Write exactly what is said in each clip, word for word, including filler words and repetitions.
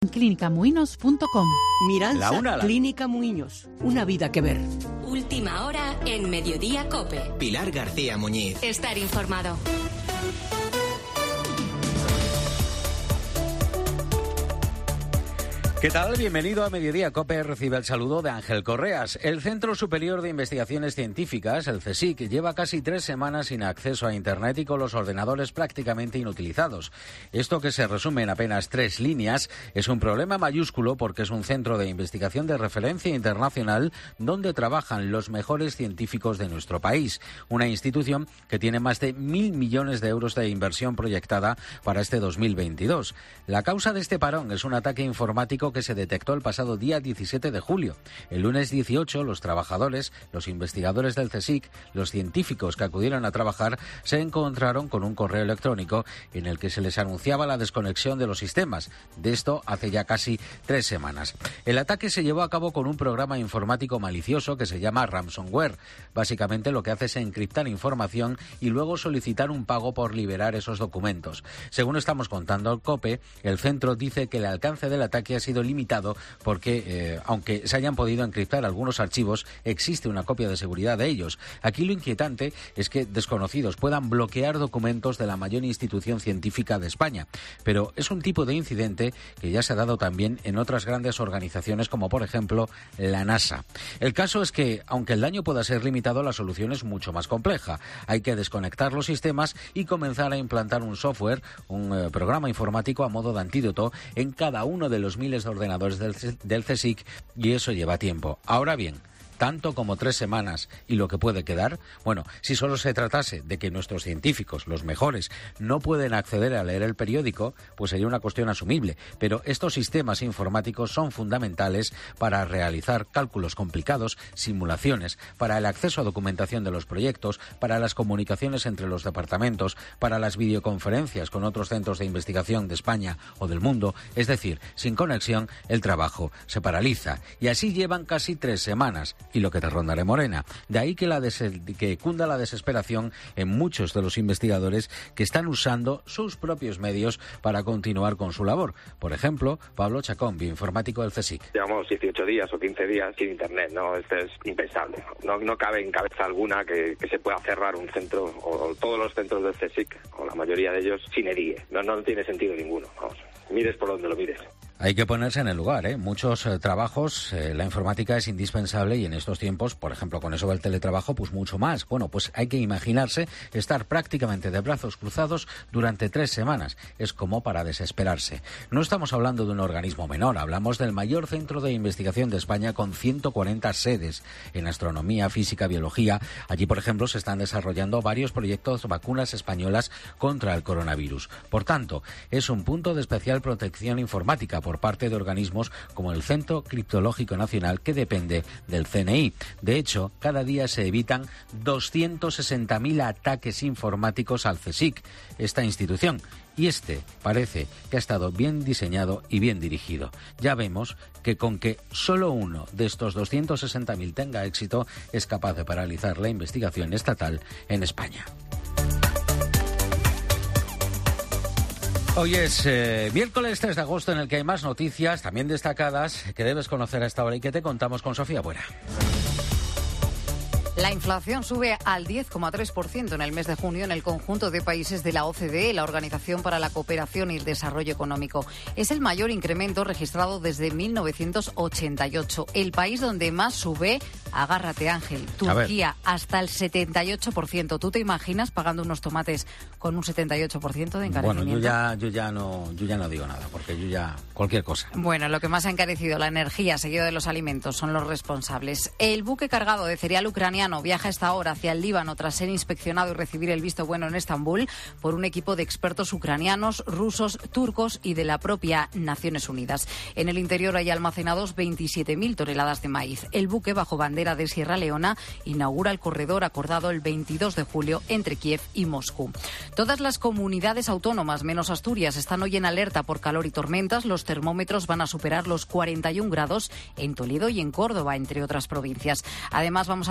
clínica muinos punto com. Miranza, La una, la... Clínica Muiños. Una vida que ver. Última hora en Mediodía COPE. Pilar García Muñiz. Estar informado. ¿Qué tal? Bienvenido a Mediodía COPE. Recibe el saludo de Ángel Correas. El Centro Superior de Investigaciones Científicas, el CSIC, lleva casi tres semanas sin acceso a Internet y con los ordenadores prácticamente inutilizados. Esto, que se resume en apenas tres líneas, es un problema mayúsculo porque es un centro de investigación de referencia internacional donde trabajan los mejores científicos de nuestro país. Una institución que tiene más de mil millones de euros de inversión proyectada para este dos mil veintidós. La causa de este parón es un ataque informático que se detectó el pasado día diecisiete de julio. El lunes dieciocho, los trabajadores, los investigadores del CSIC, los científicos que acudieron a trabajar, se encontraron con un correo electrónico en el que se les anunciaba la desconexión de los sistemas. De esto hace ya casi tres semanas. El ataque se llevó a cabo con un programa informático malicioso que se llama ransomware. Básicamente lo que hace es encriptar información y luego solicitar un pago por liberar esos documentos. Según estamos contando al COPE, el centro dice que el alcance del ataque ha sido limitado porque, eh, aunque se hayan podido encriptar algunos archivos, existe una copia de seguridad de ellos. Aquí lo inquietante es que desconocidos puedan bloquear documentos de la mayor institución científica de España. Pero es un tipo de incidente que ya se ha dado también en otras grandes organizaciones, como por ejemplo la NASA. El caso es que, aunque el daño pueda ser limitado, la solución es mucho más compleja. Hay que desconectar los sistemas y comenzar a implantar un software, un eh, programa informático a modo de antídoto en cada uno de los miles de ordenadores del, del CSIC, y eso lleva tiempo. Ahora bien, tanto como tres semanas y lo que puede quedar, bueno, si solo se tratase de que nuestros científicos, los mejores, no pueden acceder a leer el periódico, pues sería una cuestión asumible. Pero estos sistemas informáticos son fundamentales para realizar cálculos complicados, simulaciones, para el acceso a documentación de los proyectos, para las comunicaciones entre los departamentos, para las videoconferencias con otros centros de investigación de España o del mundo. Es decir, sin conexión, el trabajo se paraliza. Y así llevan casi tres semanas. Y lo que te rondaré morena. De ahí que, la des- que cunda la desesperación en muchos de los investigadores que están usando sus propios medios para continuar con su labor. Por ejemplo, Pablo Chacón, bioinformático del CSIC. Llevamos dieciocho días o quince días sin Internet, ¿no? Esto es impensable. No, no cabe en cabeza alguna que, que se pueda cerrar un centro, o todos los centros del CSIC, o la mayoría de ellos, sin E D I E. No, no tiene sentido ninguno. Vamos, mires por donde lo mires. Hay que ponerse en el lugar, ¿eh? Muchos eh, trabajos, eh, la informática es indispensable y en estos tiempos, por ejemplo, con eso del teletrabajo, pues mucho más. Bueno, pues hay que imaginarse estar prácticamente de brazos cruzados durante tres semanas. Es como para desesperarse. No estamos hablando de un organismo menor, hablamos del mayor centro de investigación de España con ciento cuarenta sedes en astronomía, física, biología. Allí, por ejemplo, se están desarrollando varios proyectos de vacunas españolas contra el coronavirus. Por tanto, es un punto de especial protección informática por parte de organismos como el Centro Criptológico Nacional, que depende del C N I. De hecho, cada día se evitan doscientos sesenta mil ataques informáticos al CSIC, esta institución. Y este parece que ha estado bien diseñado y bien dirigido. Ya vemos que con que solo uno de estos doscientos sesenta mil tenga éxito, es capaz de paralizar la investigación estatal en España. Hoy es eh, miércoles tres de agosto, en el que hay más noticias, también destacadas, que debes conocer a esta hora y que te contamos con Sofía Buera. La inflación sube al diez coma tres por ciento en el mes de junio en el conjunto de países de la O C D E, la Organización para la Cooperación y el Desarrollo Económico. Es el mayor incremento registrado desde mil novecientos ochenta y ocho. El país donde más sube, agárrate Ángel, Turquía, hasta el setenta y ocho por ciento. ¿Tú te imaginas pagando unos tomates con un setenta y ocho por ciento de encarecimiento? Bueno, yo ya, yo ya no, yo ya no digo nada, porque yo ya cualquier cosa. Bueno, lo que más ha encarecido, la energía, seguido de los alimentos, son los responsables. El buque cargado de cereal ucraniano viaja a esta hora hacia el Líbano tras ser inspeccionado y recibir el visto bueno en Estambul por un equipo de expertos ucranianos, rusos, turcos y de la propia Naciones Unidas. En el interior hay almacenados veintisiete mil toneladas de maíz. El buque, bajo bandera de Sierra Leona, inaugura el corredor acordado el veintidós de julio entre Kiev y Moscú. Todas las comunidades autónomas, menos Asturias, están hoy en alerta por calor y tormentas. Los termómetros van a superar los cuarenta y un grados en Toledo y en Córdoba, entre otras provincias. Además, vamos a tener tormentas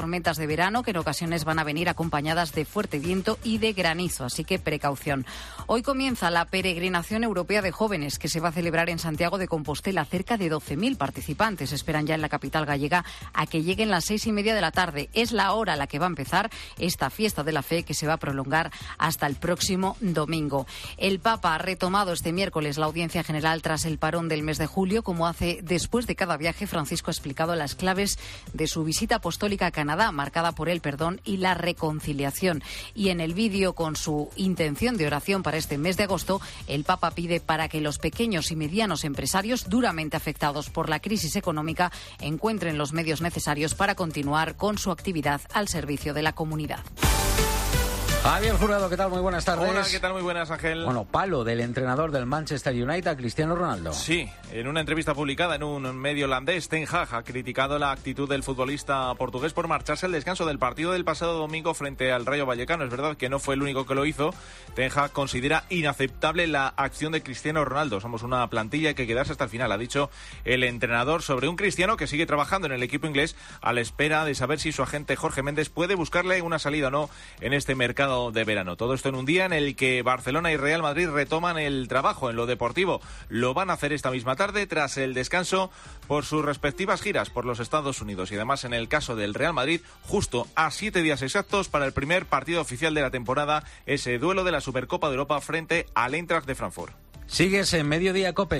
tormentas de verano que en ocasiones van a venir acompañadas de fuerte viento y de granizo, así que precaución. Hoy comienza la peregrinación europea de jóvenes que se va a celebrar en Santiago de Compostela. Cerca de doce mil participantes esperan ya en la capital gallega a que lleguen las seis y media de la tarde. Es la hora a la que va a empezar esta fiesta de la fe que se va a prolongar hasta el próximo domingo. El Papa ha retomado este miércoles la audiencia general tras el parón del mes de julio. Como hace después de cada viaje, Francisco ha explicado las claves de su visita apostólica a Canadá, marcada por el perdón y la reconciliación. Y en el vídeo con su intención de oración para este mes de agosto, el Papa pide para que los pequeños y medianos empresarios duramente afectados por la crisis económica encuentren los medios necesarios para continuar con su actividad al servicio de la comunidad. Javier Jurado, ¿qué tal? Muy buenas tardes. Hola, ¿qué tal? Muy buenas, Ángel. Bueno, palo del entrenador del Manchester United, Cristiano Ronaldo. Sí, en una entrevista publicada en un medio holandés, Ten Hag ha criticado la actitud del futbolista portugués por marcharse al descanso del partido del pasado domingo frente al Rayo Vallecano. Es verdad que no fue el único que lo hizo. Ten Hag considera inaceptable la acción de Cristiano Ronaldo. Somos una plantilla, hay que quedarse hasta el final, ha dicho el entrenador sobre un Cristiano que sigue trabajando en el equipo inglés a la espera de saber si su agente Jorge Méndez puede buscarle una salida o no en este mercado de verano. Todo esto en un día en el que Barcelona y Real Madrid retoman el trabajo en lo deportivo. Lo van a hacer esta misma tarde tras el descanso por sus respectivas giras por los Estados Unidos. Y además, en el caso del Real Madrid, justo a siete días exactos para el primer partido oficial de la temporada, ese duelo de la Supercopa de Europa frente al Eintracht de Frankfurt. Sigues en Mediodía COPE.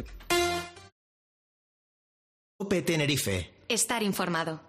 COPE Tenerife. Estar informado.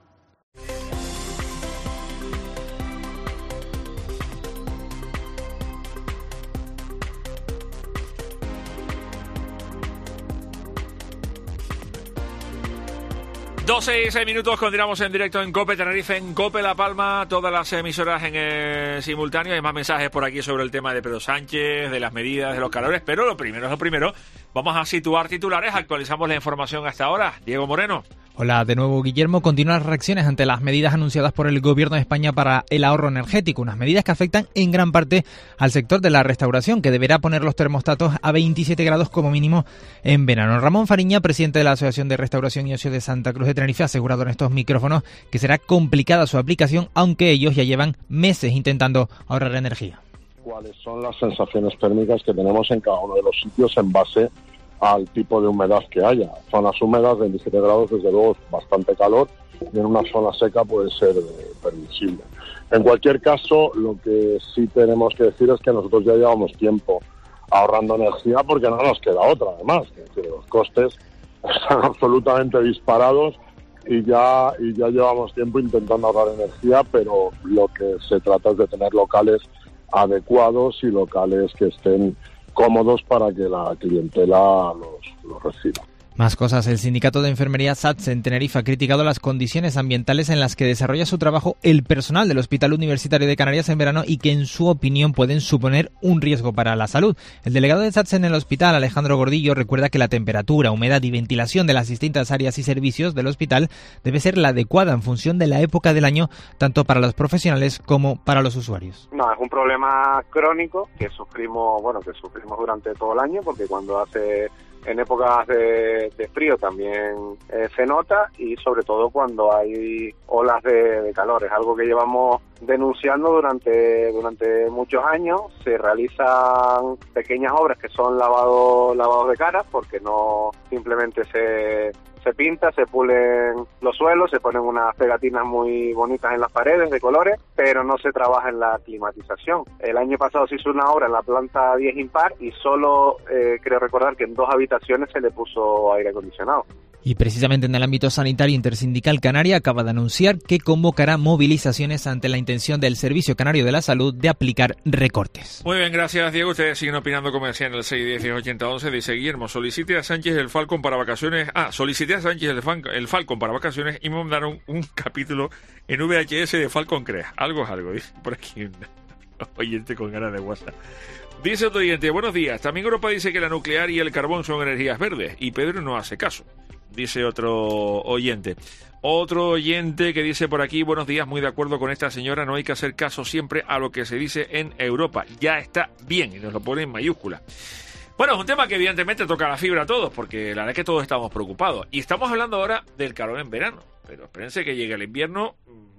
doce y seis minutos, continuamos en directo en COPE Tenerife, en COPE La Palma, todas las emisoras en eh, simultáneo. Hay más mensajes por aquí sobre el tema de Pedro Sánchez, de las medidas, de los calores, pero lo primero es lo primero. Vamos a situar titulares, actualizamos la información hasta ahora. Diego Moreno. Hola de nuevo, Guillermo. Continúan las reacciones ante las medidas anunciadas por el Gobierno de España para el ahorro energético, unas medidas que afectan en gran parte al sector de la restauración, que deberá poner los termostatos a veintisiete grados como mínimo en verano. Ramón Fariña, presidente de la Asociación de Restauración y Ocio de Santa Cruz de Tenerife, ha asegurado en estos micrófonos que será complicada su aplicación, aunque ellos ya llevan meses intentando ahorrar energía. ¿Cuáles son las sensaciones térmicas que tenemos en cada uno de los sitios en base al tipo de humedad que haya? Zonas húmedas, veintisiete grados, desde luego es bastante calor, y en una zona seca puede ser eh, permisible. En cualquier caso, lo que sí tenemos que decir es que nosotros ya llevamos tiempo ahorrando energía porque no nos queda otra, además. Es decir, los costes están absolutamente disparados y ya, y ya llevamos tiempo intentando ahorrar energía, pero lo que se trata es de tener locales adecuados y locales que estén cómodos para que la clientela los, los reciba. Más cosas. El sindicato de enfermería SATS en Tenerife ha criticado las condiciones ambientales en las que desarrolla su trabajo el personal del Hospital Universitario de Canarias en verano y que, en su opinión, pueden suponer un riesgo para la salud. El delegado de SATS en el hospital, Alejandro Gordillo, recuerda que la temperatura, humedad y ventilación de las distintas áreas y servicios del hospital debe ser la adecuada en función de la época del año, tanto para los profesionales como para los usuarios. No, es un problema crónico que sufrimos, bueno, que sufrimos durante todo el año, porque cuando hace en épocas de, de frío también eh, se nota, y sobre todo cuando hay olas de, de calor. Es algo que llevamos denunciando durante durante muchos años. Se realizan pequeñas obras que son lavados lavados de cara, porque no simplemente se se pinta, se pulen los suelos, se ponen unas pegatinas muy bonitas en las paredes de colores, pero no se trabaja en la climatización. El año pasado se hizo una obra en la planta diez impar y solo eh, creo recordar que en dos habitaciones se le puso aire acondicionado. Y precisamente en el ámbito sanitario, Intersindical Canaria acaba de anunciar que convocará movilizaciones ante la intención del Servicio Canario de la Salud de aplicar recortes. Muy bien, gracias, Diego. Ustedes siguen opinando como decían en el seis diez ochenta once. Dice Guillermo, solicite a Sánchez el Falcon para vacaciones. Ah, solicité a Sánchez el, fan, el Falcon para vacaciones y me mandaron un capítulo en V H S de Falcon Crea. Algo es algo, dice por aquí un oyente con ganas de WhatsApp. Dice otro oyente, buenos días. También Europa dice que la nuclear y el carbón son energías verdes y Pedro no hace caso. Dice otro oyente. Otro oyente que dice por aquí, buenos días, muy de acuerdo con esta señora, no hay que hacer caso siempre a lo que se dice en Europa. Ya está bien, y nos lo pone en mayúscula. Bueno, es un tema que evidentemente toca la fibra a todos, porque la verdad es que todos estamos preocupados. Y estamos hablando ahora del calor en verano, pero espérense que llegue el invierno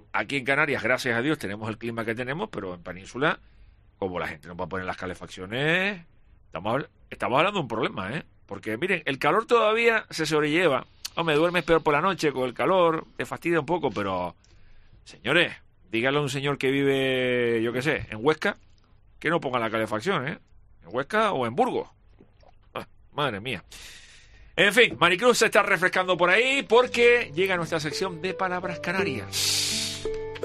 aquí en Canarias, gracias a Dios, tenemos el clima que tenemos, pero en Península, como la gente no puede poner las calefacciones, estamos, estamos hablando de un problema, ¿eh? Porque, miren, el calor todavía se sobrelleva. Hombre, duermes peor por la noche con el calor, te fastidia un poco, pero, señores, dígale a un señor que vive, yo qué sé, en Huesca, que no ponga la calefacción, ¿eh? En Huesca o en Burgos. Ah, madre mía. En fin, Maricruz se está refrescando por ahí porque llega nuestra sección de palabras canarias.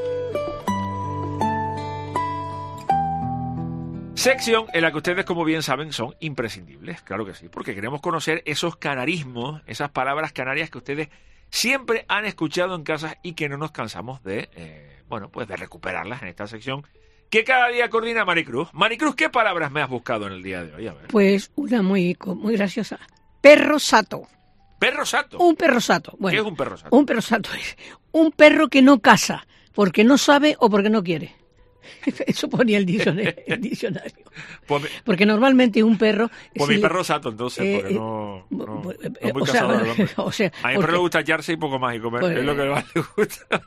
Sección en la que ustedes, como bien saben, son imprescindibles, claro que sí, porque queremos conocer esos canarismos, esas palabras canarias que ustedes siempre han escuchado en casa y que no nos cansamos de, eh, bueno, pues de recuperarlas en esta sección que cada día coordina Maricruz. Maricruz, ¿qué palabras me has buscado en el día de hoy? A ver. Pues una muy, muy graciosa. Perro sato. ¿Perro sato? Un perro sato. Bueno, ¿qué es un perro sato? Un perro sato es un perro que no caza porque no sabe o porque no quiere. Eso ponía el diccionario. El diccionario. Pues mi, porque normalmente un perro... Pues si mi perro le, sato, entonces, eh, porque no, no, no es muy o cazador. Sea, o sea, a mi perro le gusta echarse y poco más y comer. Pues, es lo que más le gusta.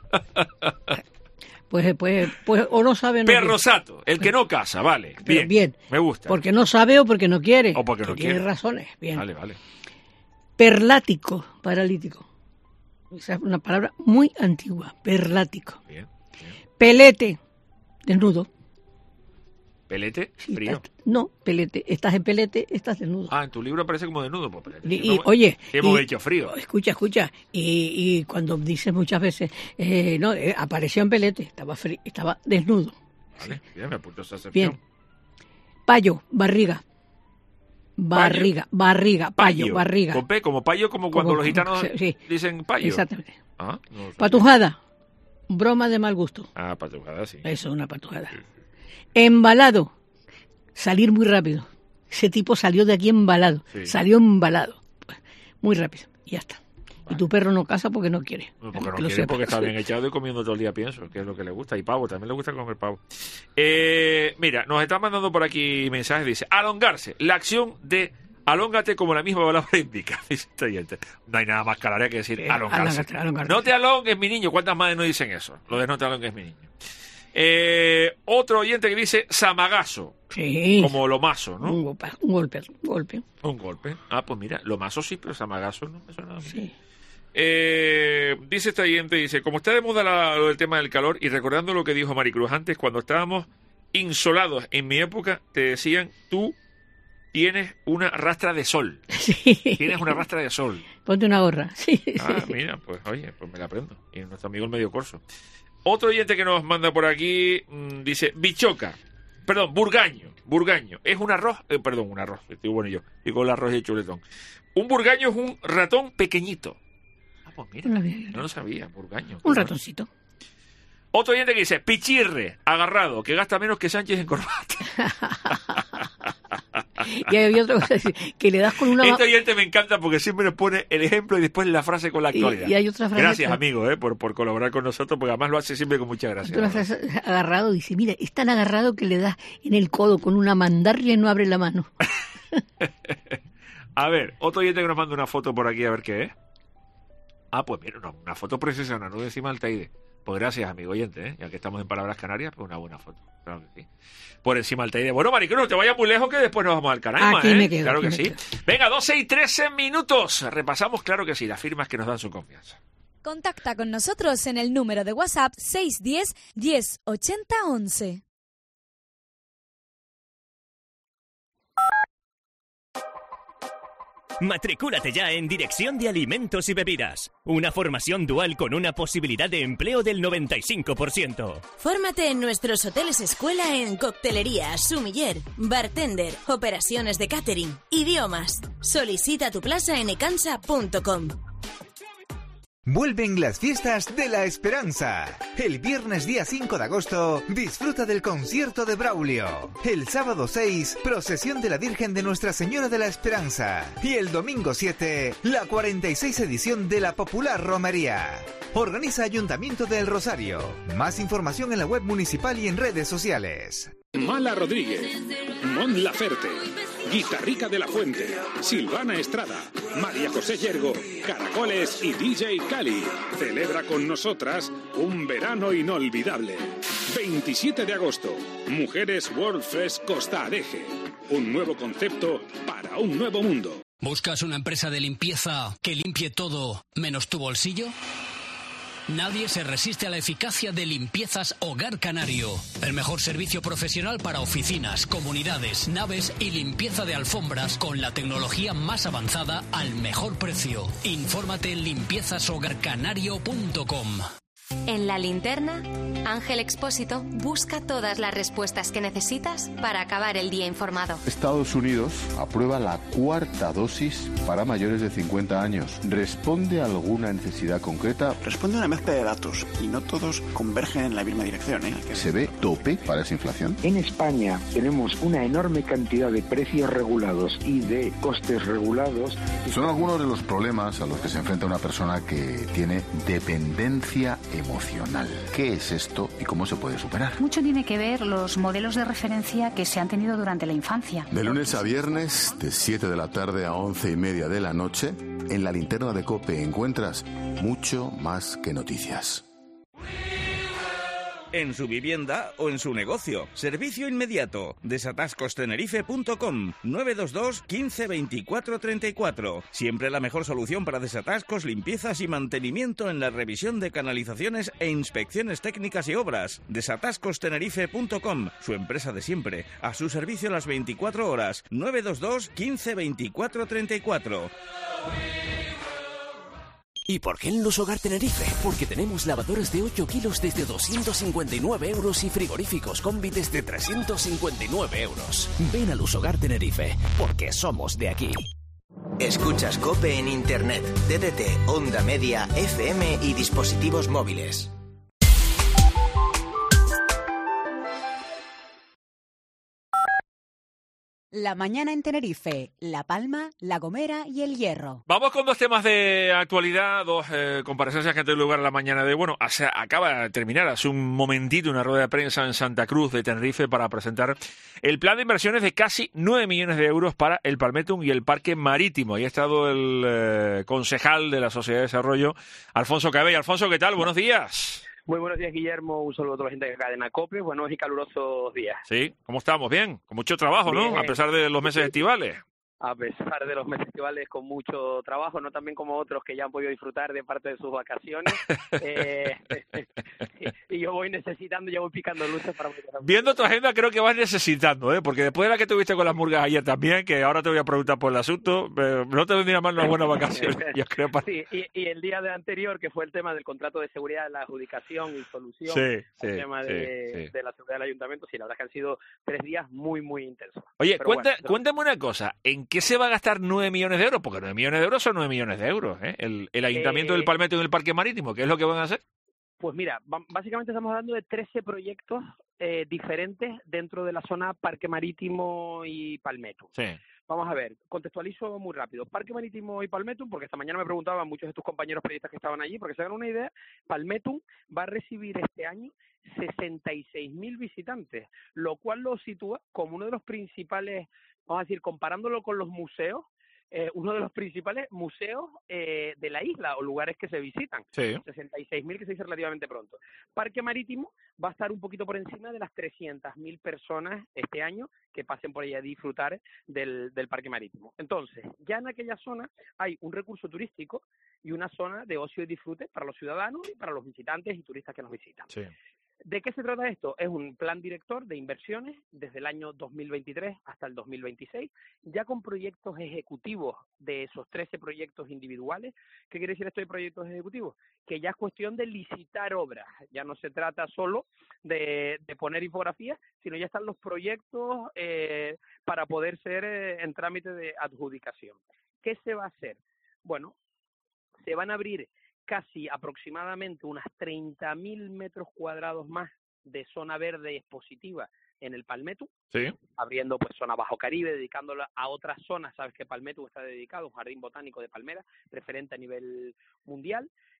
Pues, pues, pues, o no sabe... No perro sato, el que no caza, vale. Bien, bien, me gusta. Porque no sabe o porque no quiere. O porque no quiere. Tiene razones, bien. Vale, vale. Perlático, paralítico. Esa es una palabra muy antigua, perlático. Bien, bien. Pelete. Desnudo. ¿Pelete? ¿Frío? Estás, no, pelete. Estás en pelete, estás desnudo. Ah, en tu libro aparece como desnudo. Pues pelete. Y, y, oye... Hemos y, hecho frío. Escucha, escucha. Y, y cuando dices muchas veces, eh, no, eh, apareció en pelete, estaba frío, estaba desnudo. Vale, sí. Bien, me apunto esa sección. Bien. Payo, barriga. Barriga, payo. barriga, payo, payo, barriga. Con P, como payo, como cuando como, los gitanos sí, dicen payo. Exactamente. Ah, no patujada. Broma de mal gusto. Ah, patujada, sí. Eso, una patujada. Sí, sí. Embalado. Salir muy rápido. Ese tipo salió de aquí embalado. Sí. Salió embalado. Muy rápido. Y ya está. Vale. Y tu perro no caza porque no quiere. No, porque no quiere, sepa. Porque está bien echado y comiendo todo el día, pienso, que es lo que le gusta. Y pavo, también le gusta comer pavo. Eh, mira, nos está mandando por aquí mensajes. Dice, alongarse. La acción de... Alóngate como la misma palabra indica, dice este oyente. No hay nada más calaria que decir eh, alongarse. Alóngate, alóngate. No te alongues, mi niño. ¿Cuántas madres no dicen eso? Lo de no te alongues, mi niño. Eh, otro oyente que dice samagazo. Sí. Como lomazo, ¿no? Un golpe, un golpe, un golpe. Un golpe. Ah, pues mira, lomazo sí, pero samagazo no me suena a mí. Sí. Eh, dice este oyente, dice, como está de moda la, lo del tema del calor y recordando lo que dijo Maricruz antes, cuando estábamos insolados en mi época, te decían tú... Tienes una rastra de sol. Sí. Tienes una rastra de sol. Ponte una gorra. Sí, ah, sí. Mira, pues oye, pues me la aprendo. Y nuestro amigo el medio corso. Otro oyente que nos manda por aquí mmm, dice, bichoca. Perdón, burgaño. Burgaño. Es un arroz, eh, perdón, un arroz. Estoy bueno yo. Digo el arroz y el chuletón. Un burgaño es un ratón pequeñito. Ah, pues mira, no, no lo sabía, burgaño. Un ratoncito. Otro oyente que dice, pichirre, agarrado, que gasta menos que Sánchez en corbata. Y hay otro que le das con una... Este oyente me encanta porque siempre nos pone el ejemplo y después la frase con la actualidad. Y, y hay otra frase... Gracias, que... amigo, eh, por, por colaborar con nosotros, porque además lo hace siempre con mucha gracia. Otra frase agarrado, dice, mira, es tan agarrado que le das en el codo con una mandarria y no abre la mano. A ver, otro oyente que nos manda una foto por aquí, a ver qué es. Ah, pues mira, una, una foto preciosa, una nube encima del Teide. Pues gracias, amigo oyente, ¿eh? Ya que estamos en Palabras Canarias, pues una buena foto. Claro que sí. Por encima del Teide. Bueno, Maricruz, no te vayas muy lejos que después nos vamos al Canaima, aquí ¿eh? Me quedo, claro que me sí. Quedo. Venga, doce y trece minutos. Repasamos, claro que sí, las firmas que nos dan su confianza. Contacta con nosotros en el número de WhatsApp seis uno cero, diez, ochenta, once. Matricúlate ya en Dirección de Alimentos y Bebidas. Una formación dual con una posibilidad de empleo del noventa y cinco por ciento. Fórmate en nuestros hoteles escuela en coctelería, sumiller, bartender, operaciones de catering, idiomas. Solicita tu plaza en ecansa punto com. Vuelven las fiestas de la esperanza. El viernes día cinco de agosto, disfruta del concierto de Braulio. El sábado seis, procesión de la Virgen de Nuestra Señora de la Esperanza. Y el domingo siete, la cuarenta y seis edición de la popular romería. Organiza Ayuntamiento del Rosario. Más información en la web municipal y en redes sociales. Mala Rodríguez, Mon Laferte, Guitarrica de la Fuente, Silvana Estrada, María José Yergo, Caracoles y D J Cali. Celebra con nosotras un verano inolvidable. veintisiete de agosto, Mujeres World Fest Costa Adeje. Un nuevo concepto para un nuevo mundo. ¿Buscas una empresa de limpieza que limpie todo menos tu bolsillo? Nadie se resiste a la eficacia de Limpiezas Hogar Canario. El mejor servicio profesional para oficinas, comunidades, naves y limpieza de alfombras con la tecnología más avanzada al mejor precio. Infórmate en limpiezas hogar canario punto com. En La Linterna, Ángel Expósito busca todas las respuestas que necesitas para acabar el día informado. Estados Unidos aprueba la cuarta dosis para mayores de cincuenta años. ¿Responde a alguna necesidad concreta? Responde a una mezcla de datos y no todos convergen en la misma dirección, ¿eh? ¿Se ve tope para esa inflación? En España tenemos una enorme cantidad de precios regulados y de costes regulados. Son algunos de los problemas a los que se enfrenta una persona que tiene dependencia emocional. ¿Qué es esto y cómo se puede superar? Mucho tiene que ver los modelos de referencia que se han tenido durante la infancia. De lunes a viernes, de siete de la tarde a once y media de la noche, en La Linterna de COPE encuentras mucho más que noticias. En su vivienda o en su negocio. Servicio inmediato. desatascos tenerife punto com. nueve dos dos, quince, veinticuatro, treinta y cuatro. Siempre la mejor solución para desatascos, limpiezas y mantenimiento en la revisión de canalizaciones e inspecciones técnicas y obras. desatascos tenerife punto com. Su empresa de siempre. A su servicio las veinticuatro horas. nueve dos dos, quince, veinticuatro, treinta y cuatro. ¿Y por qué en Luz Hogar Tenerife? Porque tenemos lavadoras de ocho kilos desde doscientos cincuenta y nueve euros y frigoríficos Combi desde trescientos cincuenta y nueve euros. Ven a Luz Hogar Tenerife, porque somos de aquí. Escuchas COPE en Internet, D D T, Onda Media, F M y dispositivos móviles. La mañana en Tenerife, La Palma, La Gomera y El Hierro. Vamos con dos temas de actualidad, dos eh, comparecencias que han tenido lugar la mañana de... Bueno, hace, acaba de terminar hace un momentito una rueda de prensa en Santa Cruz de Tenerife para presentar el plan de inversiones de casi nueve millones de euros para el Palmetum y el Parque Marítimo. Ahí ha estado el eh, concejal de la Sociedad de Desarrollo, Alfonso Cabello. Alfonso, ¿qué tal? Buenos días. Muy buenos días, Guillermo. Un saludo a toda la gente de Cadena COPE. Buenos y calurosos días. Sí, ¿cómo estamos? Bien, con mucho trabajo, Bien. ¿no? A pesar de los meses estivales. A pesar de los meses estivales con mucho trabajo, no también como otros que ya han podido disfrutar de parte de sus vacaciones. eh, y yo voy necesitando, ya voy picando luces para... Viendo tu agenda creo que vas necesitando, ¿eh? Porque después de la que tuviste con las murgas ayer también, que ahora te voy a preguntar por el asunto, eh, no te vendría mal unas buenas vacaciones, yo creo. Para... Sí, y, y el día de anterior, que fue el tema del contrato de seguridad de la adjudicación y solución, sí, el sí, tema de, sí, sí. de la seguridad del ayuntamiento, sí, la verdad es que han sido tres días muy, muy intensos. Oye, Pero cuenta, bueno, cuéntame una cosa, ¿en qué se va a gastar nueve millones de euros? Porque nueve millones de euros son nueve millones de euros, ¿eh? El, el Ayuntamiento Eh, del Palmetto y el Parque Marítimo, ¿qué es lo que van a hacer? Pues mira, ba- básicamente estamos hablando de trece proyectos eh, diferentes dentro de la zona Parque Marítimo y Palmetto. Sí. Vamos a ver, contextualizo muy rápido. Parque Marítimo y Palmetto, porque esta mañana me preguntaban muchos de tus compañeros periodistas que estaban allí, porque se hagan una idea, Palmetto va a recibir este año sesenta y seis mil visitantes, lo cual lo sitúa como uno de los principales, vamos a decir, comparándolo con los museos, eh, uno de los principales museos eh, de la isla o lugares que se visitan. Sí. sesenta y seis mil que se dice relativamente pronto. Parque Marítimo va a estar un poquito por encima de las trescientas mil personas este año que pasen por ahí a disfrutar del, del Parque Marítimo. Entonces, ya en aquella zona hay un recurso turístico y una zona de ocio y disfrute para los ciudadanos y para los visitantes y turistas que nos visitan. Sí. ¿De qué se trata esto? Es un plan director de inversiones desde el año dos mil veintitrés hasta el dos mil veintiséis, ya con proyectos ejecutivos de esos trece proyectos individuales. ¿Qué quiere decir esto de proyectos ejecutivos? Que ya es cuestión de licitar obras, ya no se trata solo de, de poner infografías, sino ya están los proyectos eh, para poder ser eh, en trámite de adjudicación. ¿Qué se va a hacer? Bueno, se van a abrir casi aproximadamente unas treinta mil metros cuadrados más de zona verde expositiva en el Palmetto, Sí. abriendo pues zona Bajo Caribe, dedicándola a otras zonas. Sabes que Palmetto está dedicado a un jardín botánico de palmeras, referente a nivel mundial.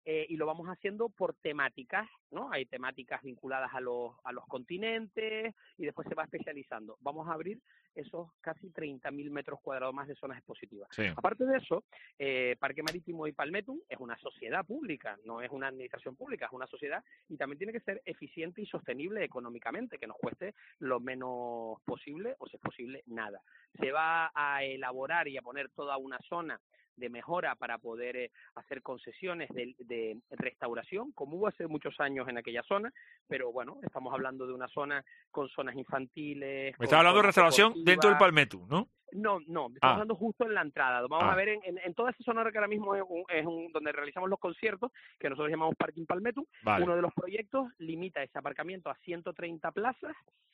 eh, y lo vamos haciendo por temáticas, ¿no? Hay temáticas vinculadas a los, a los continentes y después se va especializando. Vamos a abrir esos casi treinta mil metros cuadrados más de zonas expositivas. Sí. Aparte de eso, eh, Parque Marítimo y Palmetum es una sociedad pública, no es una administración pública, es una sociedad y también tiene que ser eficiente y sostenible económicamente, que nos cueste lo menos posible o si es posible nada. Se va a elaborar y a poner toda una zona de mejora para poder eh, hacer concesiones de, de restauración, como hubo hace muchos años en aquella zona, pero bueno, estamos hablando de una zona con zonas infantiles. Me estaba hablando de restauración dentro del Palmetum, ¿no? No, no, estamos Ah. hablando justo en la entrada. Vamos Ah. a ver en, en, en toda esa zona que ahora mismo es, un, es un, donde realizamos los conciertos, que nosotros llamamos Parking Palmetum. Vale. Uno de los proyectos limita ese aparcamiento a ciento treinta plazas,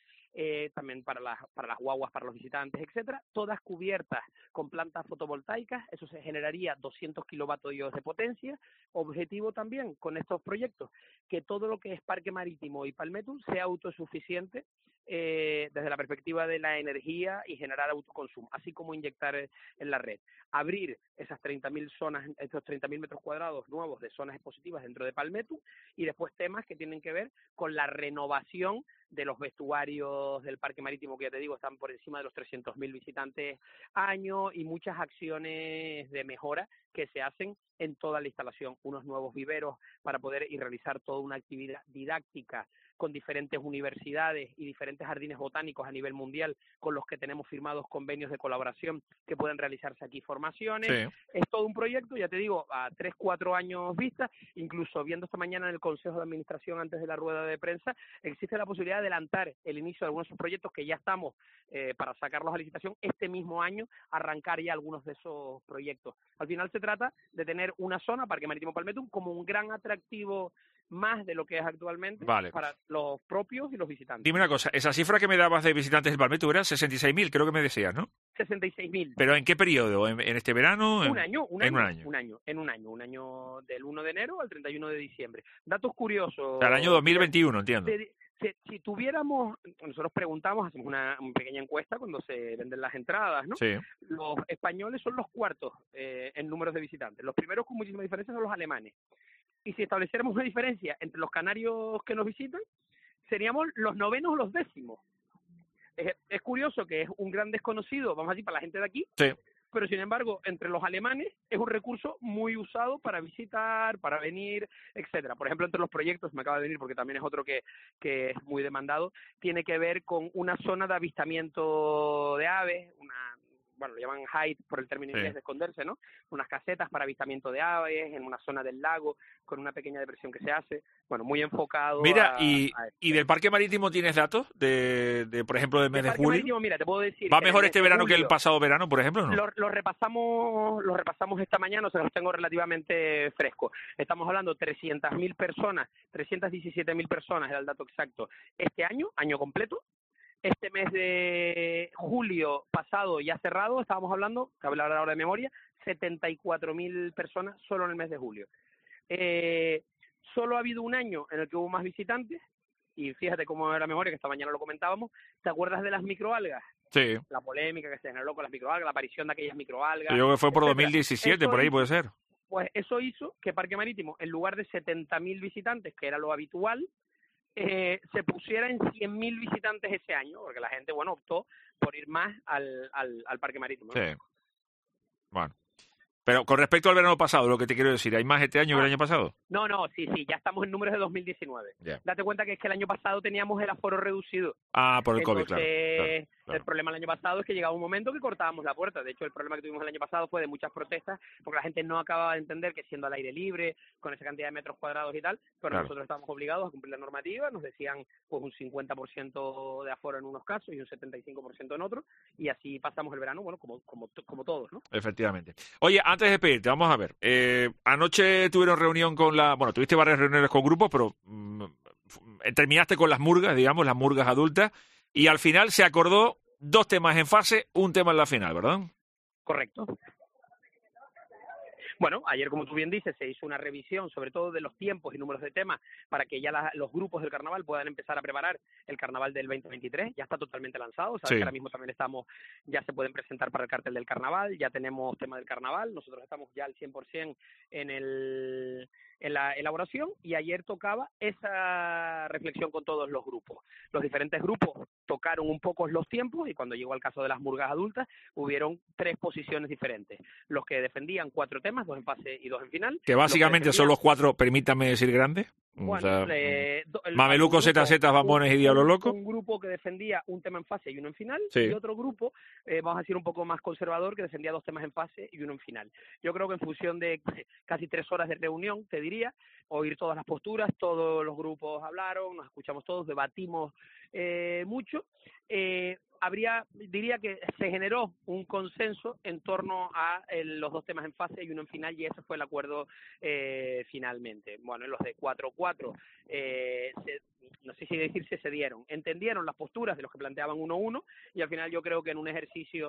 eh, también para las, para las guaguas, para los visitantes, etcétera, todas cubiertas con plantas fotovoltaicas. Eso se generaría doscientos kilovatios de potencia. Objetivo también con estos proyectos, que todo lo que es Parque Marítimo y Palmetum sea autosuficiente eh, desde la perspectiva de la energía y generar autoconsumo, así como inyectar eh, en la red. Abrir esas treinta mil zonas, estos treinta mil metros cuadrados nuevos de zonas expositivas dentro de Palmetum y después temas que tienen que ver con la renovación de los vestuarios del Parque Marítimo, que ya te digo, están por encima de los trescientos mil visitantes año y muchas acciones de mejora que se hacen en toda la instalación, unos nuevos viveros para poder y realizar toda una actividad didáctica con diferentes universidades y diferentes jardines botánicos a nivel mundial con los que tenemos firmados convenios de colaboración que pueden realizarse aquí formaciones. Sí. Es todo un proyecto, ya te digo, a tres, cuatro años vista, incluso viendo esta mañana en el Consejo de Administración antes de la rueda de prensa, existe la posibilidad de adelantar el inicio de algunos de esos proyectos que ya estamos eh, para sacarlos a licitación este mismo año, arrancar ya algunos de esos proyectos. Al final se trata de tener una zona, Parque Marítimo Palmetum, como un gran atractivo más de lo que es actualmente Vale. para los propios y los visitantes. Dime una cosa, esa cifra que me dabas de visitantes del Palmetum era sesenta y seis mil, creo que me decías, ¿no? sesenta y seis mil. ¿Pero en qué periodo? ¿En, en este verano? Un En- año, un en año, un año. un año, en un año, un año del uno de enero al treinta y uno de diciembre. Datos curiosos. O sea, el año dos mil veintiuno, entiendo. De- Si, si tuviéramos, nosotros preguntamos, hacemos una, una pequeña encuesta cuando se venden las entradas, ¿no? Sí. Los españoles son los cuartos eh, en números de visitantes. Los primeros con muchísima diferencia son los alemanes. Y si estableciéramos una diferencia entre los canarios que nos visitan, seríamos los novenos o los décimos. Es, es curioso que es un gran desconocido, vamos a decir, para la gente de aquí, Sí. pero sin embargo, entre los alemanes es un recurso muy usado para visitar, para venir, etcétera. Por ejemplo, entre los proyectos, me acaba de venir porque también es otro que, que es muy demandado, tiene que ver con una zona de avistamiento de aves, una, bueno, lo llaman hide por el término Sí. inglés de esconderse, ¿no? Unas casetas para avistamiento de aves en una zona del lago con una pequeña depresión que se hace, bueno, muy enfocado Mira, a, y, a esto. y del Parque Marítimo tienes datos de, de por ejemplo, del mes de Parque julio. Marítimo, mira, te puedo decir ¿Va que en el mejor mes este de verano que el julio- pasado verano, por ejemplo, o no? Lo, lo repasamos lo repasamos esta mañana, o sea, los tengo relativamente frescos. Estamos hablando de trescientas mil personas, trescientas diecisiete mil personas era el dato exacto, este año, año completo. Este mes de julio pasado ya cerrado, estábamos hablando, que hablar ahora de memoria, setenta y cuatro mil personas solo en el mes de julio. Eh, solo ha habido un año en el que hubo más visitantes, y fíjate cómo era la memoria, que esta mañana lo comentábamos. ¿Te acuerdas de las microalgas? Sí. La polémica que se generó con las microalgas, la aparición de aquellas microalgas. Yo creo que fue por etcétera. dos mil diecisiete, Eso por ahí hizo- puede ser. Pues eso hizo que Parque Marítimo, en lugar de setenta mil visitantes, que era lo habitual, eh, se pusiera en cien mil visitantes ese año, porque la gente, bueno, optó por ir más al, al, al Parque Marítimo, ¿no? Sí. Bueno. Pero con respecto al verano pasado, lo que te quiero decir, ¿hay más este año que el año pasado? No, no, sí, sí, ya estamos en números de dos mil diecinueve. Ya. Date cuenta que es que el año pasado teníamos el aforo reducido. Ah, por el COVID, claro, Entonces, claro, claro. el problema el año pasado es que llegaba un momento que cortábamos la puerta. De hecho, el problema que tuvimos el año pasado fue de muchas protestas, porque la gente no acababa de entender que siendo al aire libre, con esa cantidad de metros cuadrados y tal, pero Claro. nosotros estábamos obligados a cumplir la normativa, nos decían pues un cincuenta por ciento de aforo en unos casos y un setenta y cinco por ciento en otros, y así pasamos el verano, bueno, como, como, como todos, ¿no? Efectivamente. Oye, antes de pedirte, vamos a ver. Eh, anoche tuvieron reunión con la... Bueno, tuviste varias reuniones con grupos, pero mm, f- terminaste con las murgas, digamos, las murgas adultas, y al final se acordó dos temas en fase, un tema en la final, ¿verdad? Correcto. Bueno, ayer, como tú bien dices, se hizo una revisión, sobre todo de los tiempos y números de temas, para que ya la- los grupos del carnaval puedan empezar a preparar el carnaval del veinte veintitrés. Ya está totalmente lanzado, sabes Sí. que ahora mismo también estamos, ya se pueden presentar para el cartel del carnaval, ya tenemos tema del carnaval, nosotros estamos ya al cien por ciento en el en la elaboración, y ayer tocaba esa reflexión con todos los grupos. Los diferentes grupos tocaron un poco los tiempos y cuando llegó al caso de las murgas adultas hubieron tres posiciones diferentes. Los que defendían cuatro temas, dos en fase y dos en final. Que básicamente los que son los cuatro, permítame decir, grandes. Bueno, o sea, eh, do- el- Mamelucos, un grupo- Zetas, Zetas, Bambones y un- Diablos un- Locos. Un grupo que defendía un tema en fase y uno en final, Sí. y otro grupo, eh, vamos a decir un poco más conservador, que defendía dos temas en fase y uno en final. Yo creo que en función de casi tres horas de reunión, te diría, oír todas las posturas, todos los grupos hablaron, nos escuchamos todos, debatimos eh, mucho, eh, habría, diría que se generó un consenso en torno a el- los dos temas en fase y uno en final, y ese fue el acuerdo eh, finalmente. Bueno, en los de cuatro cuatro, eh, se- no sé si decir se cedieron, entendieron las posturas de los que planteaban uno uno, y al final yo creo que en un ejercicio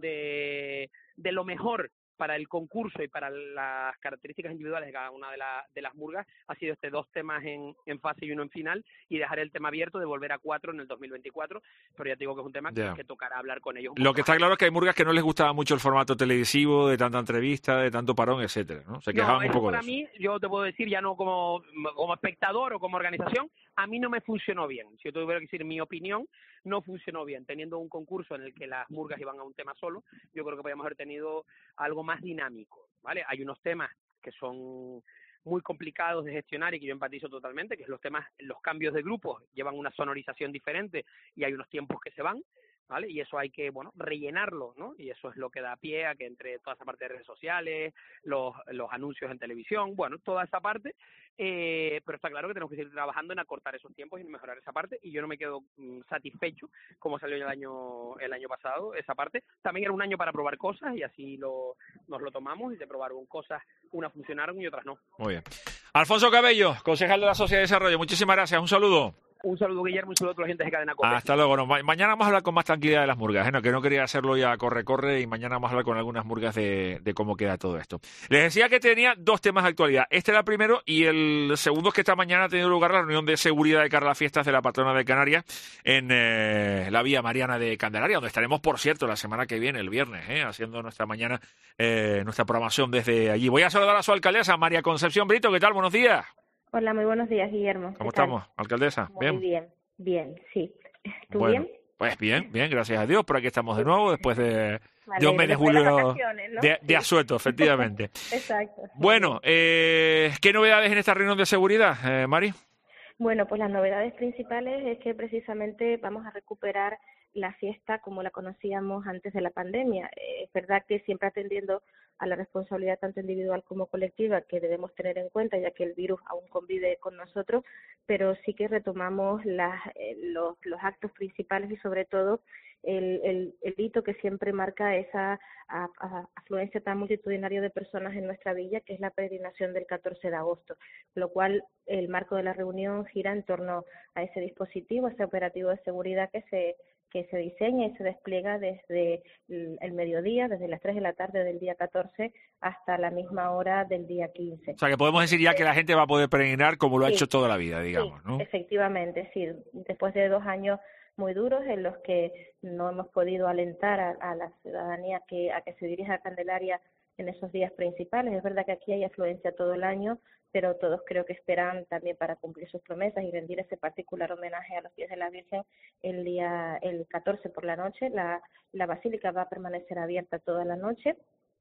de, de lo mejor para el concurso y para las características individuales de cada una de, la, de las murgas ha sido este dos temas en, en fase y uno en final, y dejar el tema abierto de volver a cuatro en el dos mil veinticuatro, pero ya te digo que es un tema que, Ya. que tocará hablar con ellos. un Lo poco que está más. claro es que hay murgas que no les gustaba mucho el formato televisivo, de tanta entrevista, de tanto parón, etcétera, ¿no? Se quejaban No, un eso poco de para eso. mí, yo te puedo decir, ya no como, como espectador o como organización, a mí no me funcionó bien. Si yo tuviera que decir mi opinión, no funcionó bien. Teniendo un concurso en el que las murgas iban a un tema solo, yo creo que podríamos haber tenido algo más dinámico, ¿vale? Hay unos temas que son muy complicados de gestionar y que yo empatizo totalmente, que es los temas, los cambios de grupos llevan una sonorización diferente y hay unos tiempos que se van, ¿vale? Y eso hay que, bueno, rellenarlo, ¿no? Y eso es lo que da pie a que entre toda esa parte de redes sociales, los, los anuncios en televisión, bueno, toda esa parte, eh, pero está claro que tenemos que seguir trabajando en acortar esos tiempos y en mejorar esa parte, y yo no me quedo mm, satisfecho como salió el año el año pasado esa parte. También era un año para probar cosas y así lo nos lo tomamos, y se probaron cosas, unas funcionaron y otras no. Muy bien. Alfonso Cabello, concejal de la Sociedad de Desarrollo, muchísimas gracias, un saludo. Un saludo, Guillermo, un saludo a toda la gente de Cadena Cope. Hasta luego. No, ma- mañana vamos a hablar con más tranquilidad de las murgas, ¿eh? No, que no quería hacerlo ya corre-corre, y mañana vamos a hablar con algunas murgas de, de cómo queda todo esto. Les decía que tenía dos temas de actualidad. Este era el primero, y el segundo es que esta mañana ha tenido lugar la reunión de seguridad de cara a las fiestas de la patrona de Canarias en eh, la Vía Mariana de Candelaria, donde estaremos, por cierto, la semana que viene, el viernes, ¿eh? haciendo nuestra mañana, eh, nuestra programación desde allí. Voy a saludar a su alcaldesa, María Concepción Brito. ¿Qué tal? Buenos días. Hola, muy buenos días, Guillermo. ¿Cómo ¿Qué tal? estamos, alcaldesa? Muy bien, bien, sí. ¿Tú Bueno, bien? pues bien, bien, gracias a Dios. Por aquí estamos de nuevo después de, Me de un alegro, mes de después de las julio vacaciones, ¿no? de, de Sí. asueto, efectivamente. Exacto. Bueno, eh, ¿qué novedades en esta reunión de seguridad, eh, Mari? Bueno, pues las novedades principales es que precisamente vamos a recuperar la fiesta como la conocíamos antes de la pandemia. Eh, es verdad que siempre atendiendo a la responsabilidad tanto individual como colectiva que debemos tener en cuenta, ya que el virus aún convive con nosotros, pero sí que retomamos las, eh, los, los actos principales y sobre todo el, el, el hito que siempre marca esa a, a, afluencia tan multitudinaria de personas en nuestra villa, que es la peregrinación del catorce de agosto, lo cual el marco de la reunión gira en torno a ese dispositivo, ese operativo de seguridad que se que se diseña y se despliega desde el mediodía, desde las tres de la tarde del día catorce hasta la misma hora del día quince. O sea, que podemos decir ya que la gente va a poder peregrinar como lo ha Sí. hecho toda la vida, digamos, Sí, ¿no? efectivamente, sí. Después de dos años muy duros en los que no hemos podido alentar a, a la ciudadanía que a que se dirija a Candelaria en esos días principales. Es verdad que aquí hay afluencia todo el año, pero todos creo que esperan también para cumplir sus promesas y rendir ese particular homenaje a los pies de la Virgen el día el catorce por la noche. La, la basílica va a permanecer abierta toda la noche.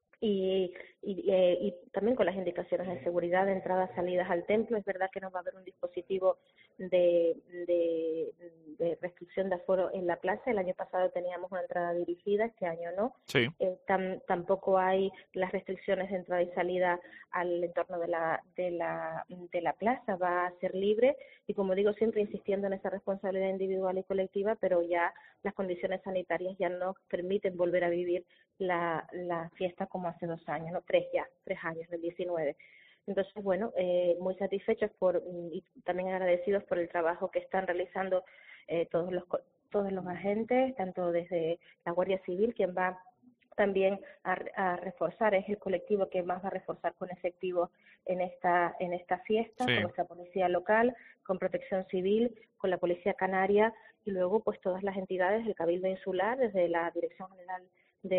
Y, y, eh, y también con las indicaciones de seguridad de entradas, salidas al templo. Es verdad que no va a haber un dispositivo de, de, de restricción de aforo en la plaza. El año pasado teníamos una entrada dirigida, este año no. Sí. Eh, tam, tampoco hay las restricciones de entrada y salida al entorno de la, de la de la plaza, va a ser libre y, como digo, siempre insistiendo en esa responsabilidad individual y colectiva, pero ya las condiciones sanitarias ya no permiten volver a vivir la, la fiesta como hace dos años, no tres ya, tres años, del diecinueve. Entonces, bueno, eh, muy satisfechos por y también agradecidos por el trabajo que están realizando eh, todos los todos los agentes, tanto desde la Guardia Civil, quien va también a, a reforzar, es el colectivo que más va a reforzar con efectivos en esta en esta fiesta, Sí. con nuestra policía local, con Protección Civil, con la Policía Canaria y luego pues todas las entidades del Cabildo Insular, desde la Dirección General de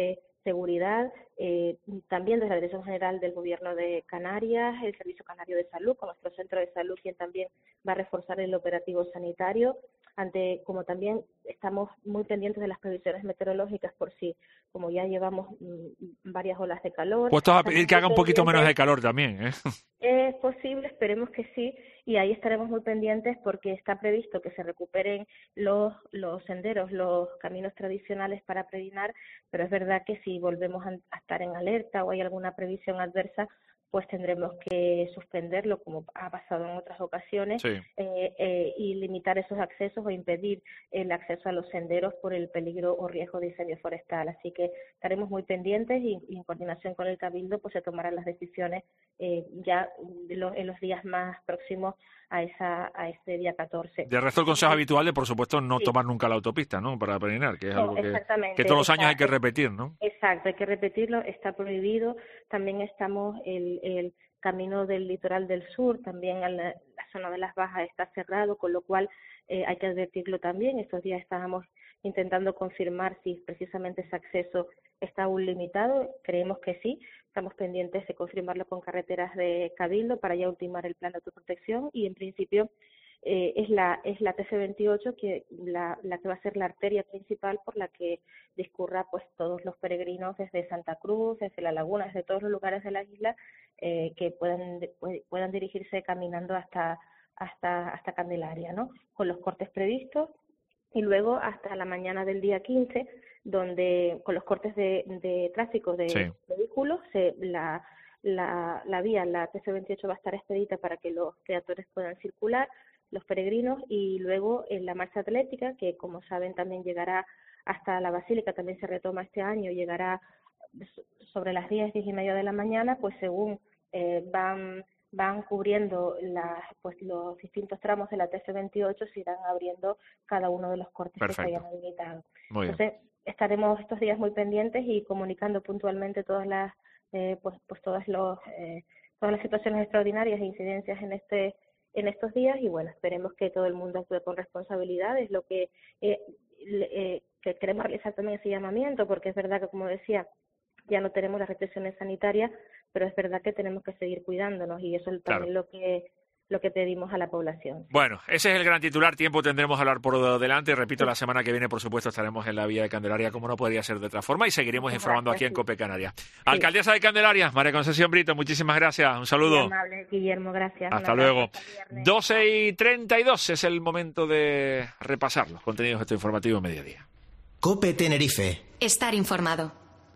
seguridad, eh, también desde la Dirección General del Gobierno de Canarias, el Servicio Canario de Salud, con nuestro centro de salud, quien también va a reforzar el operativo sanitario, ante como también estamos muy pendientes de las previsiones meteorológicas por si, como ya llevamos mm, varias olas de calor. Puesto a pedir que haga un poquito menos de calor también, ¿eh? Es posible, esperemos que sí, y ahí estaremos muy pendientes porque está previsto que se recuperen los, los senderos, los caminos tradicionales para peregrinar, pero es verdad que si volvemos a, a estar en alerta o hay alguna previsión adversa, pues tendremos que suspenderlo, como ha pasado en otras ocasiones, sí. eh, eh, y limitar esos accesos o impedir el acceso a los senderos por el peligro o riesgo de incendio forestal. Así que estaremos muy pendientes y, y en coordinación con el Cabildo pues se tomarán las decisiones eh, ya de lo, en los días más próximos a esa a ese día catorce. De resto, el consejo habitual de, por supuesto, no sí. tomar nunca la autopista, ¿no? Para peregrinar, que es no, algo que, que todos los años hay que repetir, ¿no? Exacto, hay que repetirlo, está prohibido. También estamos el el camino del litoral del sur, también en la, la zona de las Bajas está cerrado, con lo cual eh, hay que advertirlo también. Estos días estábamos intentando confirmar si precisamente ese acceso está aún limitado, creemos que sí, estamos pendientes de confirmarlo con carreteras de Cabildo para ya ultimar el plan de autoprotección y en principio eh, es la es la T C veintiocho que la, la que va a ser la arteria principal por la que discurra pues todos los peregrinos desde Santa Cruz, desde La Laguna, desde todos los lugares de la isla eh, que puedan puedan dirigirse caminando hasta hasta hasta Candelaria, ¿no? Con los cortes previstos y luego hasta la mañana del día quince, donde con los cortes de, de tráfico de sí. vehículos se, la la la vía la T C veintiocho va a estar expedita para que los peatones puedan circular, los peregrinos, y luego en la marcha atlética, que como saben también llegará hasta la Basílica, también se retoma este año, llegará sobre las diez, diez y media de la mañana, pues según eh, van van cubriendo las, pues los distintos tramos de la T C veintiocho, se irán abriendo cada uno de los cortes Perfecto. que se hayan habilitado. Muy Entonces, bien. estaremos estos días muy pendientes y comunicando puntualmente todas las eh, pues pues todas los eh, todas las situaciones extraordinarias e incidencias en este en estos días y bueno, esperemos que todo el mundo actúe con responsabilidad, es lo que eh, eh, que queremos realizar también ese llamamiento, porque es verdad que, como decía, ya no tenemos las restricciones sanitarias, pero es verdad que tenemos que seguir cuidándonos y eso es también claro. lo que lo que pedimos a la población. Bueno, ese es el gran titular, tiempo tendremos a hablar por delante, repito, la semana que viene, por supuesto, estaremos en la Vía de Candelaria, como no podría ser de otra forma, y seguiremos gracias, informando aquí sí. en COPE Canarias. Sí. Alcaldesa de Candelaria, María Concesión Brito, muchísimas gracias, un saludo. Muy amable, Guillermo, gracias. Hasta luego. doce y treinta y dos es el momento de repasar los contenidos de este informativo mediodía. COPE Tenerife. Estar informado.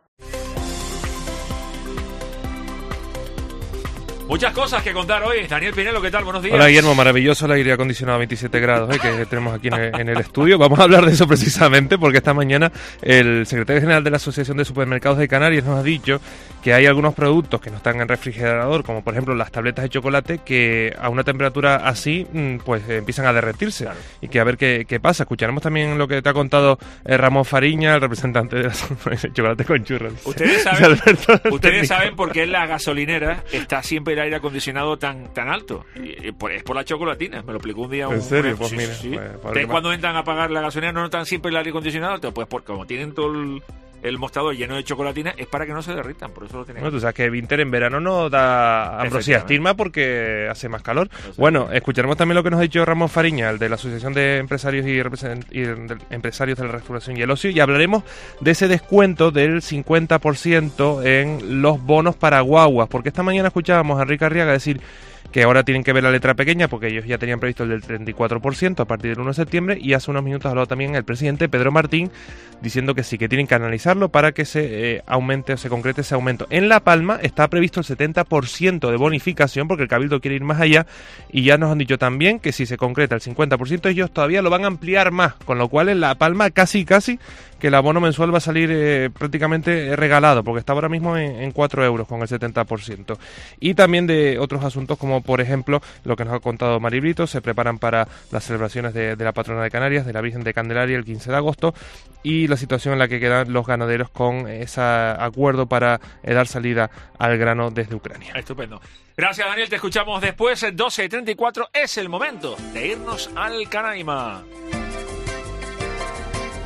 Muchas cosas que contar hoy. Daniel Pinelo, ¿qué tal? Buenos días. Hola, Guillermo. Maravilloso el aire acondicionado a veintisiete grados ¿eh? que tenemos aquí en el, en el estudio. Vamos a hablar de eso precisamente porque esta mañana el secretario general de la Asociación de Supermercados de Canarias nos ha dicho que hay algunos productos que no están en refrigerador, como por ejemplo las tabletas de chocolate, que a una temperatura así pues empiezan a derretirse. Claro. Y que a ver qué, qué pasa. Escucharemos también lo que te ha contado eh, Ramón Fariña, el representante de la chocolate con churros. Ustedes saben, ustedes saben por qué en la gasolinera está siempre el aire acondicionado tan tan alto. Y, y por, es por la chocolatina. Me lo explicó un día un... ¿En serio? Un, pues sí, mira. Sí. Pues, Ustedes cuando entran a pagar la gasolina no notan siempre el aire acondicionado. Pues porque como tienen todo el, el mostrador lleno de chocolatina, es para que no se derritan. Por eso lo tienen. Bueno, tú sabes que Vinter en verano no da ambrosía estigma porque hace más calor. Bueno, escucharemos también lo que nos ha dicho Ramón Fariña, el de la Asociación de Empresarios y, y de Empresarios de la Restauración y el Ocio, y hablaremos de ese descuento del cincuenta por ciento en los bonos para guaguas, porque esta mañana escuchábamos a Enrique Arriaga decir que ahora tienen que ver la letra pequeña porque ellos ya tenían previsto el del treinta y cuatro por ciento a partir del uno de septiembre, y hace unos minutos ha hablado también el presidente Pedro Martín diciendo que sí, que tienen que analizarlo para que se eh, aumente o se concrete ese aumento. En La Palma está previsto el setenta por ciento de bonificación porque el Cabildo quiere ir más allá, y ya nos han dicho también que si se concreta el cincuenta por ciento ellos todavía lo van a ampliar más, con lo cual en La Palma casi casi que el abono mensual va a salir eh, prácticamente regalado, porque está ahora mismo en, en cuatro euros con el setenta por ciento. Y también de otros asuntos como por ejemplo lo que nos ha contado Mari Brito, se preparan para las celebraciones de, de la patrona de Canarias, de la Virgen de Candelaria, el quince de agosto, y la situación en la que quedan los ganaderos con ese acuerdo para eh, dar salida al grano desde Ucrania. Estupendo. Gracias, Daniel, te escuchamos después. doce y treinta y cuatro es el momento de irnos al Canaima.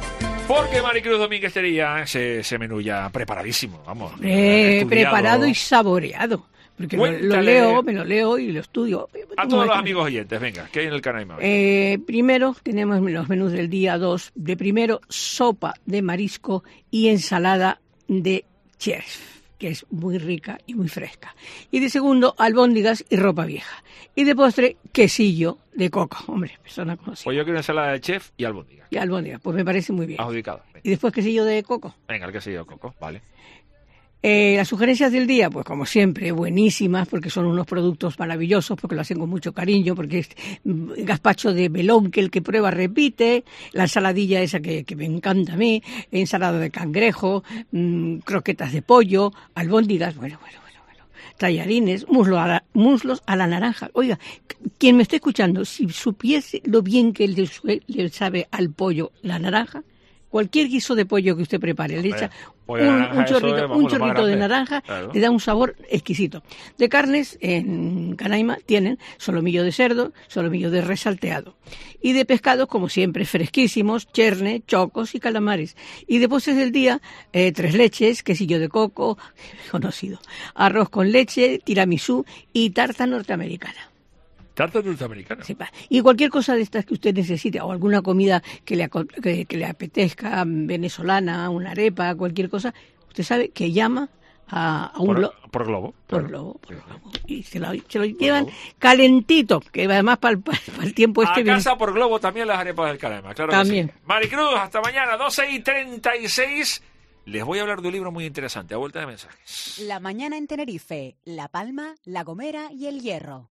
Porque Maricruz Domínguez tenía ese, ese menú ya preparadísimo, vamos. Eh, preparado y saboreado. Porque lo, lo leo, me lo leo y lo estudio. A todos los amigos oyentes, venga, ¿qué hay en el Canaima? Eh, primero tenemos los menús del día dos. De primero, sopa de marisco y ensalada de chef, que es muy rica y muy fresca. Y de segundo, albóndigas y ropa vieja. Y de postre, quesillo de coco. Hombre, persona conocida. Pues yo quiero ensalada de chef y albóndigas. Y albóndigas, pues me parece muy bien. Adjudicado. Y después quesillo de coco. Venga, el quesillo de coco, vale. Eh, las sugerencias del día, pues como siempre, buenísimas, porque son unos productos maravillosos, porque lo hacen con mucho cariño, porque es gazpacho de melón que el que prueba repite, la ensaladilla esa que, que me encanta a mí, ensalada de cangrejo, mmm, croquetas de pollo, albóndigas, bueno, bueno, bueno, bueno, tallarines, muslo a la, muslos a la naranja. Oiga, quien me esté escuchando, si supiese lo bien que le, le sabe al pollo la naranja, cualquier guiso de pollo que usted prepare, le echa un, un chorrito, un chorrito de naranja, claro. Le da un sabor exquisito. De carnes, en Canaima tienen solomillo de cerdo, solomillo de res salteado. Y de pescados, como siempre, fresquísimos, cherne, chocos y calamares. Y de postres del día, eh, tres leches, quesillo de coco, conocido, arroz con leche, tiramisú y tarta norteamericana. ¿Tarta norteamericana? Sí, y cualquier cosa de estas que usted necesite, o alguna comida que le, que, que le apetezca, venezolana, una arepa, cualquier cosa, usted sabe que llama a, a un por, globo. Por globo. Por claro. globo, por sí. globo. Y se lo, se lo llevan globo. Calentito, que además para el, para el tiempo este... A casa viene. Por globo también las arepas del Canaima, claro. También. Que sí. Maricruz, hasta mañana, doce y treinta y seis. Les voy a hablar de un libro muy interesante, a vuelta de mensajes. La mañana en Tenerife, La Palma, La Gomera y El Hierro.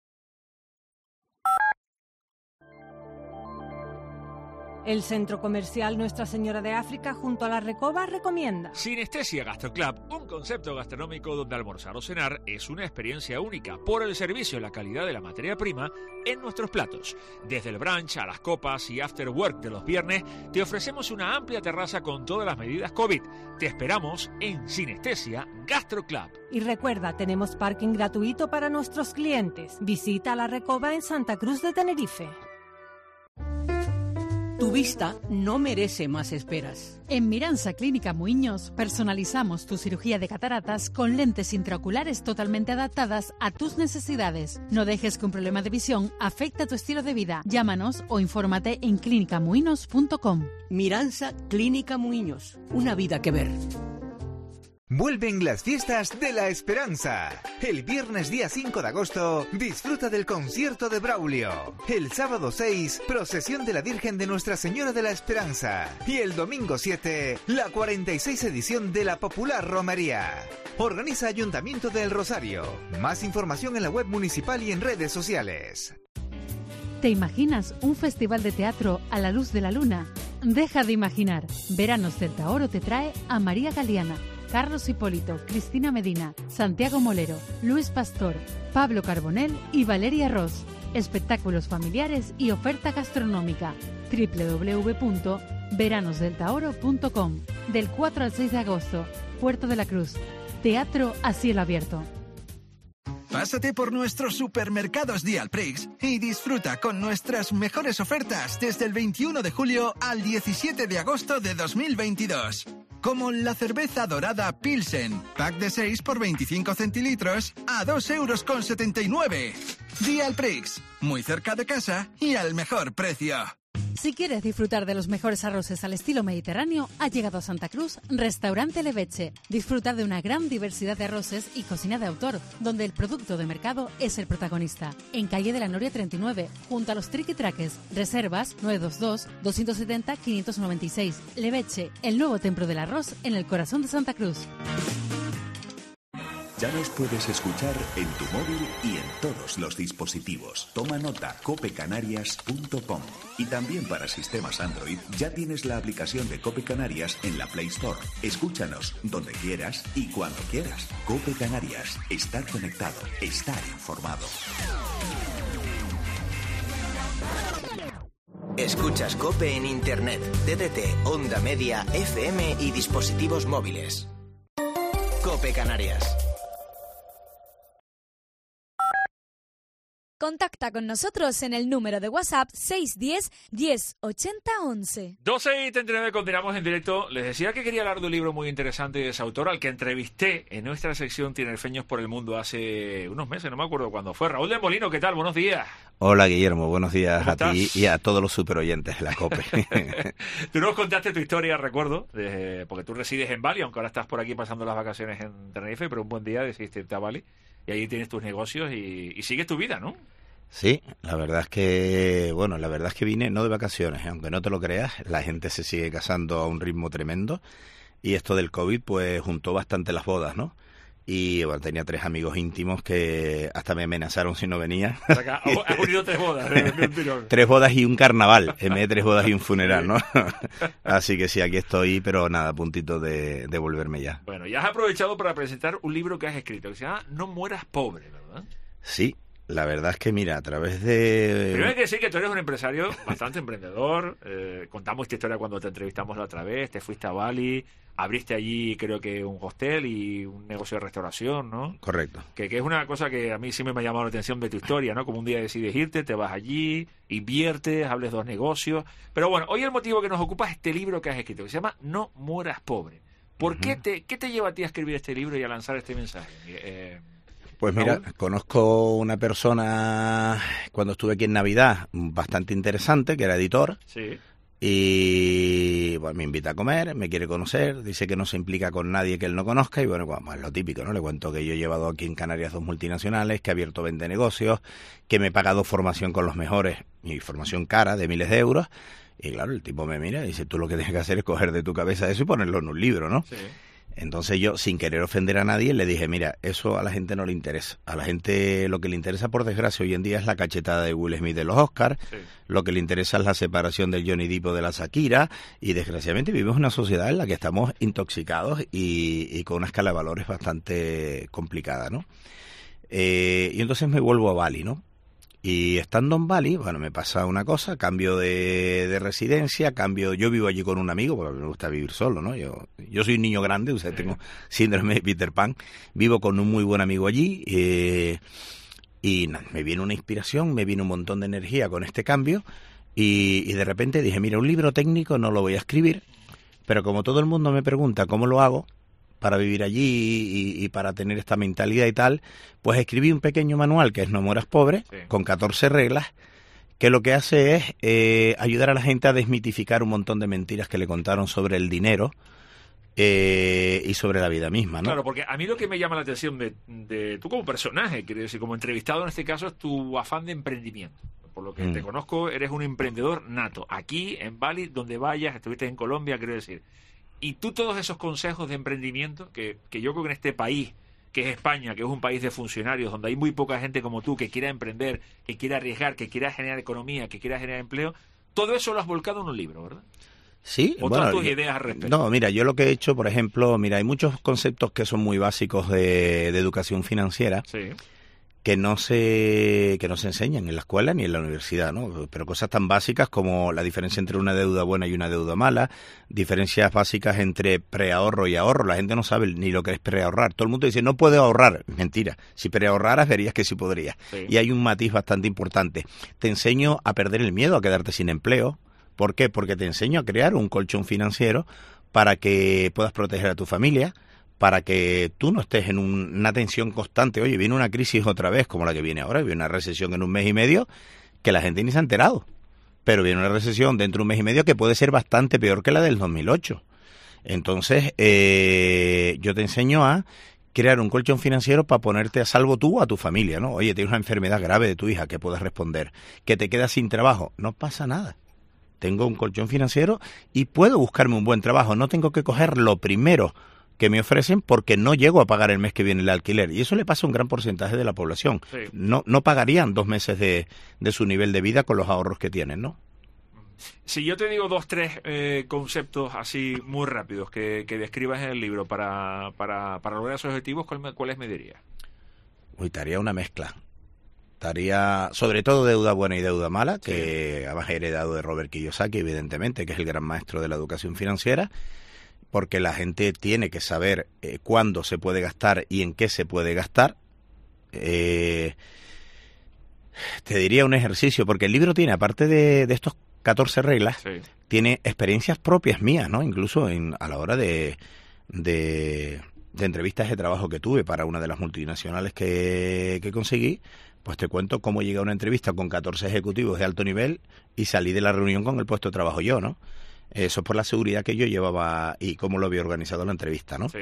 El centro comercial Nuestra Señora de África junto a la Recoba recomienda Sinestesia Gastro Club, un concepto gastronómico donde almorzar o cenar es una experiencia única por el servicio y la calidad de la materia prima en nuestros platos. Desde el brunch a las copas y after work de los viernes, te ofrecemos una amplia terraza con todas las medidas COVID. Te esperamos en Sinestesia Gastro Club. Y recuerda, tenemos parking gratuito para nuestros clientes. Visita la Recoba en Santa Cruz de Tenerife. Tu vista no merece más esperas. En Miransa Clínica Muiños personalizamos tu cirugía de cataratas con lentes intraoculares totalmente adaptadas a tus necesidades. No dejes que un problema de visión afecte a tu estilo de vida. Llámanos o infórmate en clínica muiños punto com. Miransa Clínica Muiños. Una vida que ver. Vuelven las fiestas de la esperanza. El viernes día cinco de agosto, disfruta del concierto de Braulio. El sábado seis, procesión de la Virgen de Nuestra Señora de la Esperanza. Y el domingo siete, la cuarenta y seis edición de la popular romería. Organiza Ayuntamiento del Rosario. Más información en la web municipal y en redes sociales. ¿Te imaginas un festival de teatro a la luz de la luna? Deja de imaginar. Veranos del Tahoro te trae a María Galeana, Carlos Hipólito, Cristina Medina, Santiago Molero, Luis Pastor, Pablo Carbonell y Valeria Ross. Espectáculos familiares y oferta gastronómica. doble u doble u doble u punto veranos del tahoro punto com. Del cuatro al seis de agosto, Puerto de la Cruz. Teatro a cielo abierto. Pásate por nuestros supermercados Dialprix y disfruta con nuestras mejores ofertas desde el veintiuno de julio al diecisiete de agosto de dos mil veintidós. Como la cerveza dorada Pilsen, pack de seis por veinticinco centilitros a dos euros con setenta y nueve. Dialprix, muy cerca de casa y al mejor precio. Si quieres disfrutar de los mejores arroces al estilo mediterráneo, ha llegado a Santa Cruz Restaurante Leveche. Disfruta de una gran diversidad de arroces y cocina de autor, donde el producto de mercado es el protagonista. En calle de la Noria treinta y nueve, junto a los triquitraques. Reservas nueve dos dos, dos siete cero, cinco nueve seis. Leveche, el nuevo templo del arroz en el corazón de Santa Cruz. Ya nos puedes escuchar en tu móvil y en todos los dispositivos. Toma nota, cope canarias punto com. Y también para sistemas Android ya tienes la aplicación de Cope Canarias en la Play Store. Escúchanos donde quieras y cuando quieras. Cope Canarias. Estar conectado. Estar informado. Escuchas COPE en Internet, D D T, onda media, F M y dispositivos móviles. COPE Canarias. Contacta con nosotros en el número de WhatsApp seis uno cero, diez, ochenta, once. doce y treinta y nueve, continuamos en directo. Les decía que quería hablar de un libro muy interesante de ese autor, al que entrevisté en nuestra sección Tinerfeños por el Mundo hace unos meses, no me acuerdo cuándo fue. Raúl del Molino, ¿qué tal? Buenos días. Hola, Guillermo, buenos días a estás? ti y a todos los superoyentes de la COPE. Tú nos contaste tu historia, recuerdo, de, porque tú resides en Bali, aunque ahora estás por aquí pasando las vacaciones en Tenerife, pero un buen día decidiste irte a Bali y ahí tienes tus negocios y, y sigues tu vida, ¿no? Sí, la verdad es que, bueno, la verdad es que vine no de vacaciones, aunque no te lo creas, la gente se sigue casando a un ritmo tremendo y esto del COVID pues juntó bastante las bodas, ¿no? Y bueno, tenía tres amigos íntimos que hasta me amenazaron si no venía. O sea, has unido tres bodas. ¿eh? Tres bodas y un carnaval, en vez de tres bodas y un funeral, ¿no? Así que sí, aquí estoy, pero nada, a puntito de, de volverme ya. Bueno, y has aprovechado para presentar un libro que has escrito, que se llama No mueras pobre, ¿verdad? Sí. La verdad es que, mira, a través de... Primero hay que decir que tú eres un empresario bastante emprendedor. Eh, contamos esta historia cuando te entrevistamos la otra vez. Te fuiste a Bali, abriste allí creo que un hostel y un negocio de restauración, ¿no? Correcto. Que, que es una cosa que a mí sí me ha llamado la atención de tu historia, ¿no? Como un día decides irte, te vas allí, inviertes, hables dos negocios. Pero bueno, hoy el motivo que nos ocupa es este libro que has escrito, que se llama No mueras pobre. ¿Por uh-huh. qué, te, qué te lleva a ti a escribir este libro y a lanzar este mensaje? Eh, Pues mira, conozco una persona cuando estuve aquí en Navidad bastante interesante, que era editor, sí. y bueno, me invita a comer, me quiere conocer, dice que no se implica con nadie que él no conozca y bueno, pues es lo típico, ¿no? Le cuento que yo he llevado aquí en Canarias dos multinacionales, que he abierto veinte negocios, que me he pagado formación con los mejores, y formación cara de miles de euros, y claro, el tipo me mira y dice, tú lo que tienes que hacer es coger de tu cabeza eso y ponerlo en un libro, ¿no? Sí. Entonces yo, sin querer ofender a nadie, le dije, mira, eso a la gente no le interesa. A la gente lo que le interesa, por desgracia, hoy en día es la cachetada de Will Smith de los Oscars, sí. Lo que le interesa es la separación del Johnny Depp de la Shakira, y desgraciadamente vivimos en una sociedad en la que estamos intoxicados y, y con una escala de valores bastante complicada, ¿no? Eh, y entonces me vuelvo a Bali, ¿no? Y estando en Bali, bueno, me pasa una cosa, cambio de, de residencia, cambio, yo vivo allí con un amigo, porque me gusta vivir solo, ¿no? Yo, yo soy un niño grande, o sea, tengo síndrome de Peter Pan, vivo con un muy buen amigo allí, eh, y nada, me viene una inspiración, me viene un montón de energía con este cambio, y, y de repente dije, mira, un libro técnico no lo voy a escribir, pero como todo el mundo me pregunta cómo lo hago, para vivir allí y, y para tener esta mentalidad y tal, pues escribí un pequeño manual que es No mueras pobre, sí. Con catorce reglas, que lo que hace es eh, ayudar a la gente a desmitificar un montón de mentiras que le contaron sobre el dinero eh, y sobre la vida misma, ¿no? Claro, porque a mí lo que me llama la atención de, de tú como personaje, quiero decir, como entrevistado en este caso, es tu afán de emprendimiento. Por lo que mm. te conozco, eres un emprendedor nato. Aquí, en Bali, donde vayas, estuviste en Colombia, quiero decir... Y tú todos esos consejos de emprendimiento que, que yo creo que en este país, que es España, que es un país de funcionarios, donde hay muy poca gente como tú que quiera emprender, que quiera arriesgar, que quiera generar economía, que quiera generar empleo, todo eso lo has volcado en un libro, ¿verdad? Sí. ¿O bueno, todas tus yo, ideas al respecto? No, mira, yo lo que he hecho, por ejemplo, mira, hay muchos conceptos que son muy básicos de, de educación financiera. Sí. que no se que no se enseñan en la escuela ni en la universidad, ¿no? Pero cosas tan básicas como la diferencia entre una deuda buena y una deuda mala, diferencias básicas entre preahorro y ahorro. La gente no sabe ni lo que es preahorrar. Todo el mundo dice, no puedo ahorrar. Mentira. Si preahorraras, verías que sí podrías. Sí. Y hay un matiz bastante importante. Te enseño a perder el miedo a quedarte sin empleo. ¿Por qué? Porque te enseño a crear un colchón financiero para que puedas proteger a tu familia, para que tú no estés en un, una tensión constante. Oye, viene una crisis otra vez, como la que viene ahora, viene una recesión en un mes y medio, que la gente ni se ha enterado. Pero viene una recesión dentro de un mes y medio que puede ser bastante peor que la del dos mil ocho. Entonces, eh, yo te enseño a crear un colchón financiero para ponerte a salvo tú o a tu familia, ¿no? Oye, tienes una enfermedad grave de tu hija, que puedes responder. Que te quedas sin trabajo, no pasa nada. Tengo un colchón financiero y puedo buscarme un buen trabajo. No tengo que coger lo primero que me ofrecen porque no llego a pagar el mes que viene el alquiler. Y eso le pasa a un gran porcentaje de la población. Sí. No, no pagarían dos meses de, de su nivel de vida con los ahorros que tienen, ¿no? Si yo te digo dos, tres eh, conceptos así muy rápidos que, que describas en el libro para, para, para lograr esos objetivos, ¿cuál, ¿cuáles me dirías? Uy, te haría una mezcla. Estaría sobre todo deuda buena y deuda mala, que sí. Además he heredado de Robert Kiyosaki, evidentemente, que es el gran maestro de la educación financiera, porque la gente tiene que saber eh, cuándo se puede gastar y en qué se puede gastar. Eh, te diría un ejercicio, porque el libro tiene, aparte de, de estos catorce reglas, Sí. tiene experiencias propias mías, ¿no? Incluso en, a la hora de, de, de entrevistas de trabajo que tuve para una de las multinacionales que, que conseguí, pues te cuento cómo llegué a una entrevista con catorce ejecutivos de alto nivel y salí de la reunión con el puesto de trabajo yo, ¿no? Eso es por la seguridad que yo llevaba y cómo lo había organizado la entrevista, ¿no? Sí.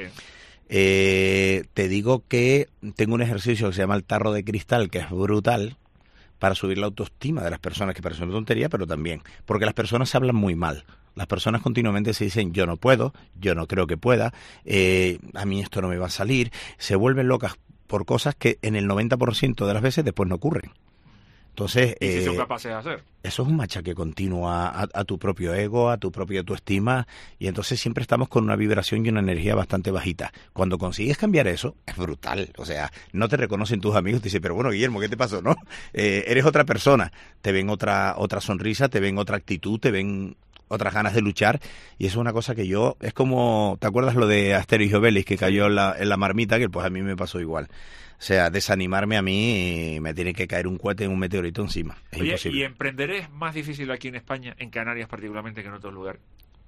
Eh, te digo que tengo un ejercicio que se llama el tarro de cristal, que es brutal para subir la autoestima de las personas, que parece una tontería, pero también, porque las personas hablan muy mal. Las personas continuamente se dicen, yo no puedo, yo no creo que pueda, eh, a mí esto no me va a salir, se vuelven locas por cosas que en el noventa por ciento de las veces después no ocurren. Entonces, ¿Y si eh, son capaces de hacer? eso es un machaque continuo a, a, a tu propio ego, a tu propia autoestima, y entonces siempre estamos con una vibración y una energía bastante bajita. Cuando consigues cambiar eso, es brutal. O sea, no te reconocen tus amigos, te dicen, pero bueno, Guillermo, ¿qué te pasó? ¿No? Eh, eres otra persona, te ven otra otra sonrisa, te ven otra actitud, te ven otras ganas de luchar, y eso es una cosa que yo, es como, ¿te acuerdas lo de Asterix y Obelix que cayó en la, en la marmita? Que pues a mí me pasó igual. O sea, desanimarme a mí y me tiene que caer un cohete, un meteorito encima. Es Oye, imposible. ¿y emprender es más difícil aquí en España, en Canarias particularmente, que en otros lugares?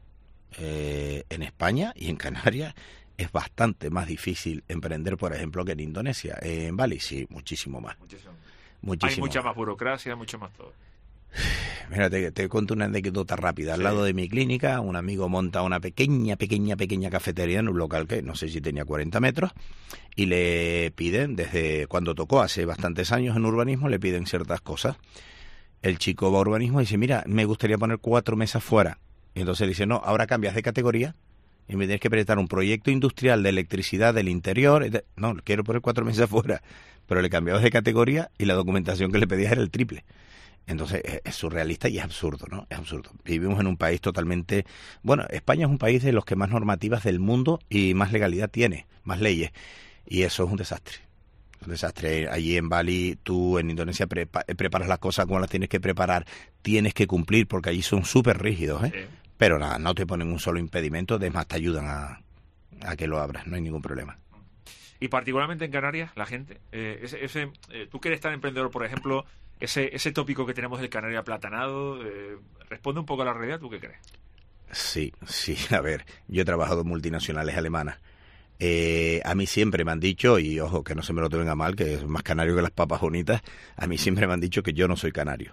Eh, en España y en Canarias es bastante más difícil emprender, por ejemplo, que en Indonesia. Eh, en Bali sí, muchísimo más. Muchísimo. Muchísimo Hay mucha más. más burocracia, mucho más todo. Mira, te, te cuento una anécdota rápida. Al Sí. lado de mi clínica, un amigo monta una pequeña, pequeña, pequeña cafetería en un local que no sé si tenía cuarenta metros, y le piden, desde cuando tocó hace bastantes años en urbanismo, le piden ciertas cosas. El chico va a urbanismo y dice, mira, me gustaría poner cuatro mesas fuera. Y entonces le dice, no, ahora cambias de categoría y me tienes que presentar un proyecto industrial de electricidad del interior. No, quiero poner cuatro mesas fuera. Pero le cambiabas de categoría y la documentación que le pedías era el triple. Entonces es, es surrealista y es absurdo, ¿no? Es absurdo. Vivimos en un país totalmente... Bueno, España es un país de los que más normativas del mundo y más legalidad tiene, más leyes. Y eso es un desastre. Un desastre. Allí en Bali, tú en Indonesia prepa preparas las cosas como las tienes que preparar, tienes que cumplir, porque allí son súper rígidos, ¿eh? Sí. Pero nada, no te ponen un solo impedimento, además te ayudan a, a que lo abras, no hay ningún problema. Y particularmente en Canarias, la gente, eh, ese, ese, eh, tú que eres tan emprendedor, por ejemplo, ese, ese tópico que tenemos del canario aplatanado, eh, ¿responde un poco a la realidad? ¿Tú qué crees? Sí, sí, a ver, yo he trabajado en multinacionales alemanas. Eh, a mí siempre me han dicho, y ojo, que no se me lo tomen a mal, que es más canario que las papas bonitas, a mí siempre me han dicho que yo no soy canario,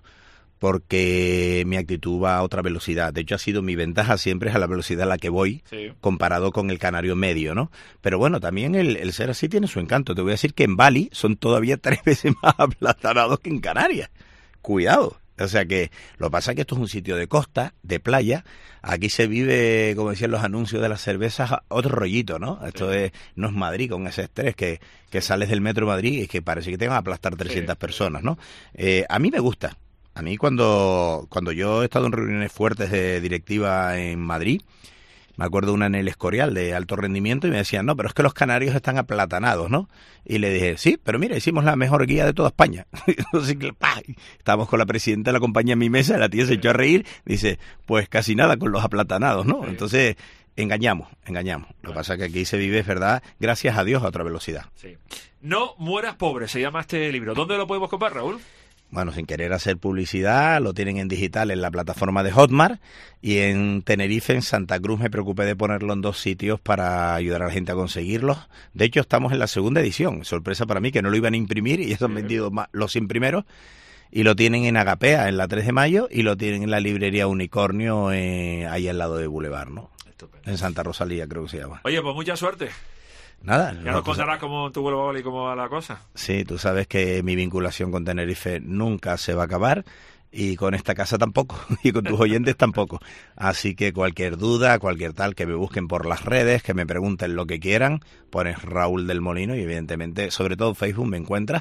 porque mi actitud va a otra velocidad. De hecho, ha sido mi ventaja siempre es a la velocidad a la que voy, sí, comparado con el canario medio, ¿no? Pero bueno, también el, el ser así tiene su encanto. Te voy a decir que en Bali son todavía tres veces más aplatanados que en Canarias. Cuidado. O sea que lo que pasa es que esto es un sitio de costa, de playa. Aquí se vive, como decían los anuncios de las cervezas, otro rollito, ¿no? Sí. Esto es, no es Madrid con ese estrés que, que sales del metro de Madrid y que parece que te van a aplastar trescientas sí. personas, ¿no? Eh, a mí me gusta. A mí cuando, cuando yo he estado en reuniones fuertes de directiva en Madrid, me acuerdo una en el Escorial de alto rendimiento y me decían, no, pero es que los canarios están aplatanados, ¿no? Y le dije, sí, pero mira, hicimos la mejor guía de toda España. Entonces, ¡pah! Estábamos con la presidenta de la compañía en mi mesa, la tía se echó a reír, dice, pues casi nada con los aplatanados, ¿no? Entonces, engañamos, engañamos. Lo que pasa es que aquí se vive, es verdad, gracias a Dios, a otra velocidad. Sí. No mueras pobre, se llama este libro. ¿Dónde lo podemos comprar, Raúl? Bueno, sin querer hacer publicidad, lo tienen en digital en la plataforma de Hotmart y en Tenerife, en Santa Cruz, me preocupé de ponerlo en dos sitios para ayudar a la gente a conseguirlos. De hecho, estamos en la segunda edición. Sorpresa para mí, que no lo iban a imprimir y ya se han vendido más los cien primeros. Y lo tienen en Agapea, en la tres de mayo, y lo tienen en la librería Unicornio, eh, ahí al lado de Boulevard, ¿no? Estupendo. En Santa Rosalía, creo que se llama. Oye, pues mucha suerte. Nada. Ya nos contarás cómo tu vuelo va y cómo va la cosa. Sí, tú sabes que mi vinculación con Tenerife nunca se va a acabar y con esta casa tampoco y con tus oyentes tampoco. Así que cualquier duda, cualquier tal, que me busquen por las redes, que me pregunten lo que quieran, pones Raúl del Molino y evidentemente, sobre todo en Facebook me encuentras.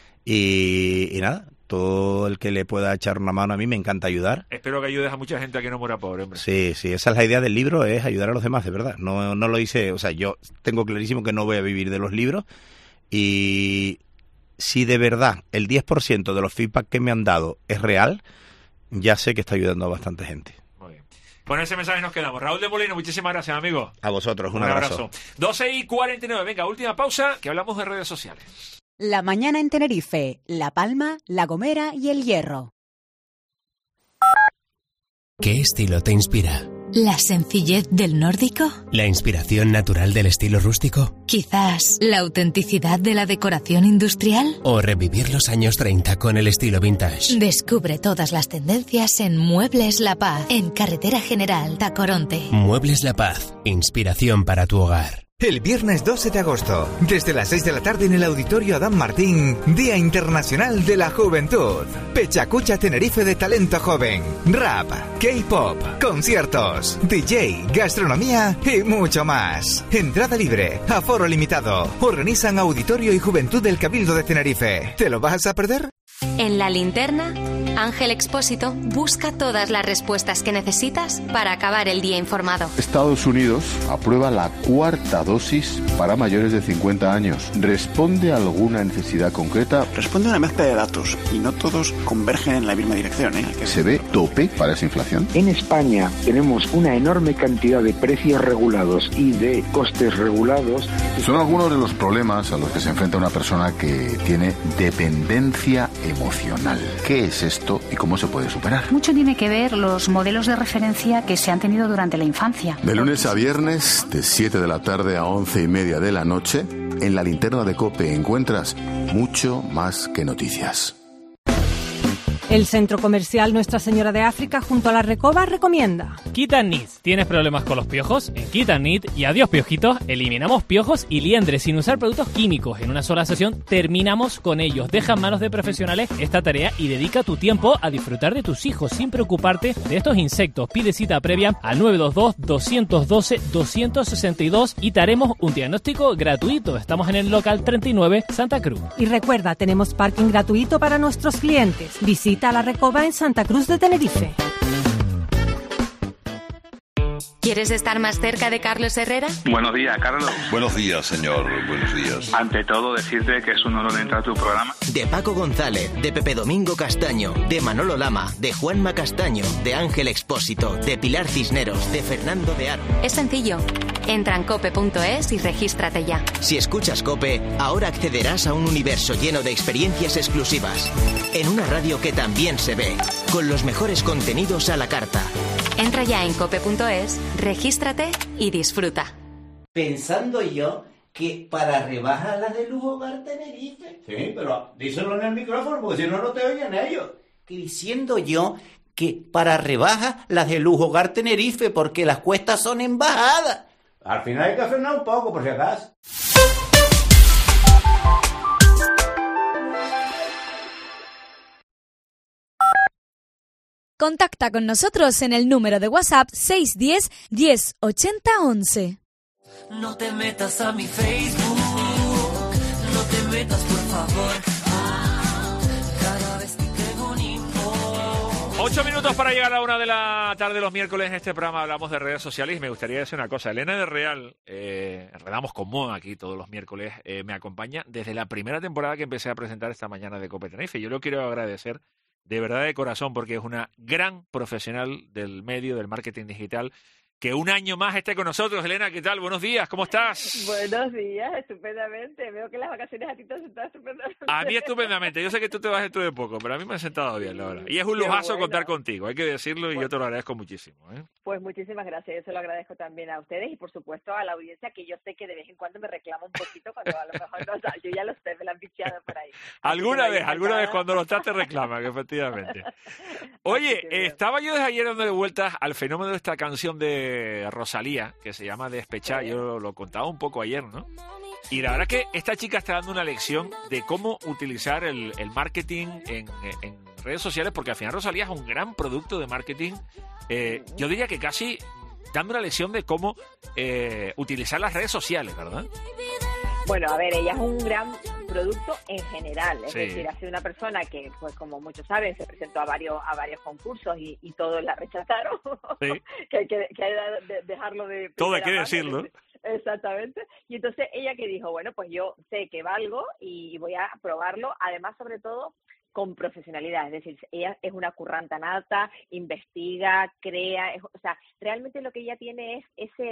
Y, y nada, todo el que le pueda echar una mano a mí me encanta ayudar. Espero que ayudes a mucha gente a que no muera pobre, hombre. Sí, sí, esa es la idea del libro, es ayudar a los demás, de verdad. No, no lo hice, o sea, yo tengo clarísimo que no voy a vivir de los libros y si de verdad el diez por ciento de los feedback que me han dado es real, ya sé que está ayudando a bastante gente. Muy bien. Con ese mensaje nos quedamos. Raúl de Molino, muchísimas gracias, amigo. A vosotros, un, un abrazo. abrazo. doce y cuarenta y nueve, venga, última pausa, que hablamos de redes sociales. La mañana en Tenerife, La Palma, La Gomera y El Hierro. ¿Qué estilo te inspira? ¿La sencillez del nórdico? ¿La inspiración natural del estilo rústico? ¿Quizás la autenticidad de la decoración industrial? ¿O revivir los años treinta con el estilo vintage? Descubre todas las tendencias en Muebles La Paz, en Carretera General Tacoronte. Muebles La Paz, inspiración para tu hogar. El viernes doce de agosto, desde las seis de la tarde en el Auditorio Adán Martín, Día Internacional de la Juventud. Pechacucha Tenerife de talento joven, rap, K-pop, conciertos, D J, gastronomía y mucho más. Entrada libre, aforo limitado. Organizan Auditorio y Juventud del Cabildo de Tenerife. ¿Te lo vas a perder? En La Linterna, Ángel Expósito busca todas las respuestas que necesitas para acabar el día informado. Estados Unidos aprueba la cuarta dosis para mayores de cincuenta años. ¿Responde a alguna necesidad concreta? Responde a una mezcla de datos y no todos convergen en la misma dirección, ¿eh? ¿Se ve tope para esa inflación? En España tenemos una enorme cantidad de precios regulados y de costes regulados. Son algunos de los problemas a los que se enfrenta una persona que tiene dependencia emocional. ¿Qué es esto y cómo se puede superar? Mucho tiene que ver los modelos de referencia que se han tenido durante la infancia. De lunes a viernes, de siete de la tarde a once y media de la noche, en la linterna de COPE encuentras mucho más que noticias. El centro comercial Nuestra Señora de África junto a la Recoba recomienda. Kit and Knit. ¿Tienes problemas con los piojos? En Kit and Knit y adiós piojitos, eliminamos piojos y liendres sin usar productos químicos. En una sola sesión terminamos con ellos. Deja en manos de profesionales esta tarea y dedica tu tiempo a disfrutar de tus hijos sin preocuparte de estos insectos. Pide cita previa al nueve dos dos, dos uno dos, dos seis dos y te haremos un diagnóstico gratuito. Estamos en el local treinta y nueve Santa Cruz. Y recuerda, tenemos parking gratuito para nuestros clientes. Visita la Recoba en Santa Cruz de Tenerife. ¿Quieres estar más cerca de Carlos Herrera? Buenos días, Carlos. Buenos días, señor. Buenos días. Ante todo, decirte que es un honor entrar a tu programa. De Paco González, de Pepe Domingo Castaño, de Manolo Lama, de Juanma Castaño, de Ángel Expósito, de Pilar Cisneros, de Fernando de Aro. Es sencillo. Entra en cope punto es y regístrate ya. Si escuchas COPE, ahora accederás a un universo lleno de experiencias exclusivas. En una radio que también se ve, con los mejores contenidos a la carta. Entra ya en cope punto es, regístrate y disfruta. Pensando yo que para rebajar las de Lujo Hogar Tenerife... Sí, pero díselo en el micrófono porque si no, no te oyen ellos. Que diciendo yo que para rebajas las de Lujo Hogar Tenerife porque las cuestas son en bajada. Al final hay que frenar un poco, por si acaso. Contacta con nosotros en el número de WhatsApp seis uno cero, diez, ochenta, once. No te metas a mi Facebook, no te metas por favor. Cada vez que tengo un info. Ocho minutos para llegar a una de la tarde los miércoles. En este programa hablamos de redes sociales y me gustaría decir una cosa. Elena de Real, eh, Enredamos con Moa aquí todos los miércoles, eh, me acompaña desde la primera temporada que empecé a presentar esta mañana de COPE Tenerife. Yo lo quiero agradecer de verdad de corazón porque es una gran profesional del medio, del marketing digital. Que un año más esté con nosotros. Elena, ¿qué tal? Buenos días, ¿cómo estás? Buenos días, estupendamente. Veo que las vacaciones a ti te han sentado estupendamente. A mí estupendamente. Yo sé que tú te vas dentro de poco, pero a mí me han sentado bien, la verdad. Y es un lujazo bueno. contar contigo, hay que decirlo, y bueno, yo te lo agradezco muchísimo. ¿eh? Pues muchísimas gracias, yo se lo agradezco también a ustedes y por supuesto a la audiencia, que yo sé que de vez en cuando me reclama un poquito cuando a lo mejor no, o sea, yo ya lo sé, me la han bicheado por ahí. Alguna vez, alguna vez cuando lo estás te reclaman, efectivamente. Oye, estaba yo desde ayer dando de vueltas al fenómeno de esta canción de Rosalía, que se llama Despechá, yo lo, lo contaba un poco ayer, ¿no? Y la verdad que esta chica está dando una lección de cómo utilizar el, el marketing en, en redes sociales, porque al final Rosalía es un gran producto de marketing. Eh, yo diría que casi dando una lección de cómo eh, utilizar las redes sociales, ¿verdad? Bueno, a ver, ella es un gran producto en general, es sí. decir, ha sido una persona que, pues como muchos saben, se presentó a varios a varios concursos y, y todos la rechazaron, sí. que hay que, que hay que dejarlo de... Todo hay que decirlo. Exactamente, y entonces ella que dijo, bueno, pues yo sé que valgo y voy a probarlo, además sobre todo con profesionalidad, es decir, ella es una curranta nata, investiga, crea, es, o sea, realmente lo que ella tiene es ese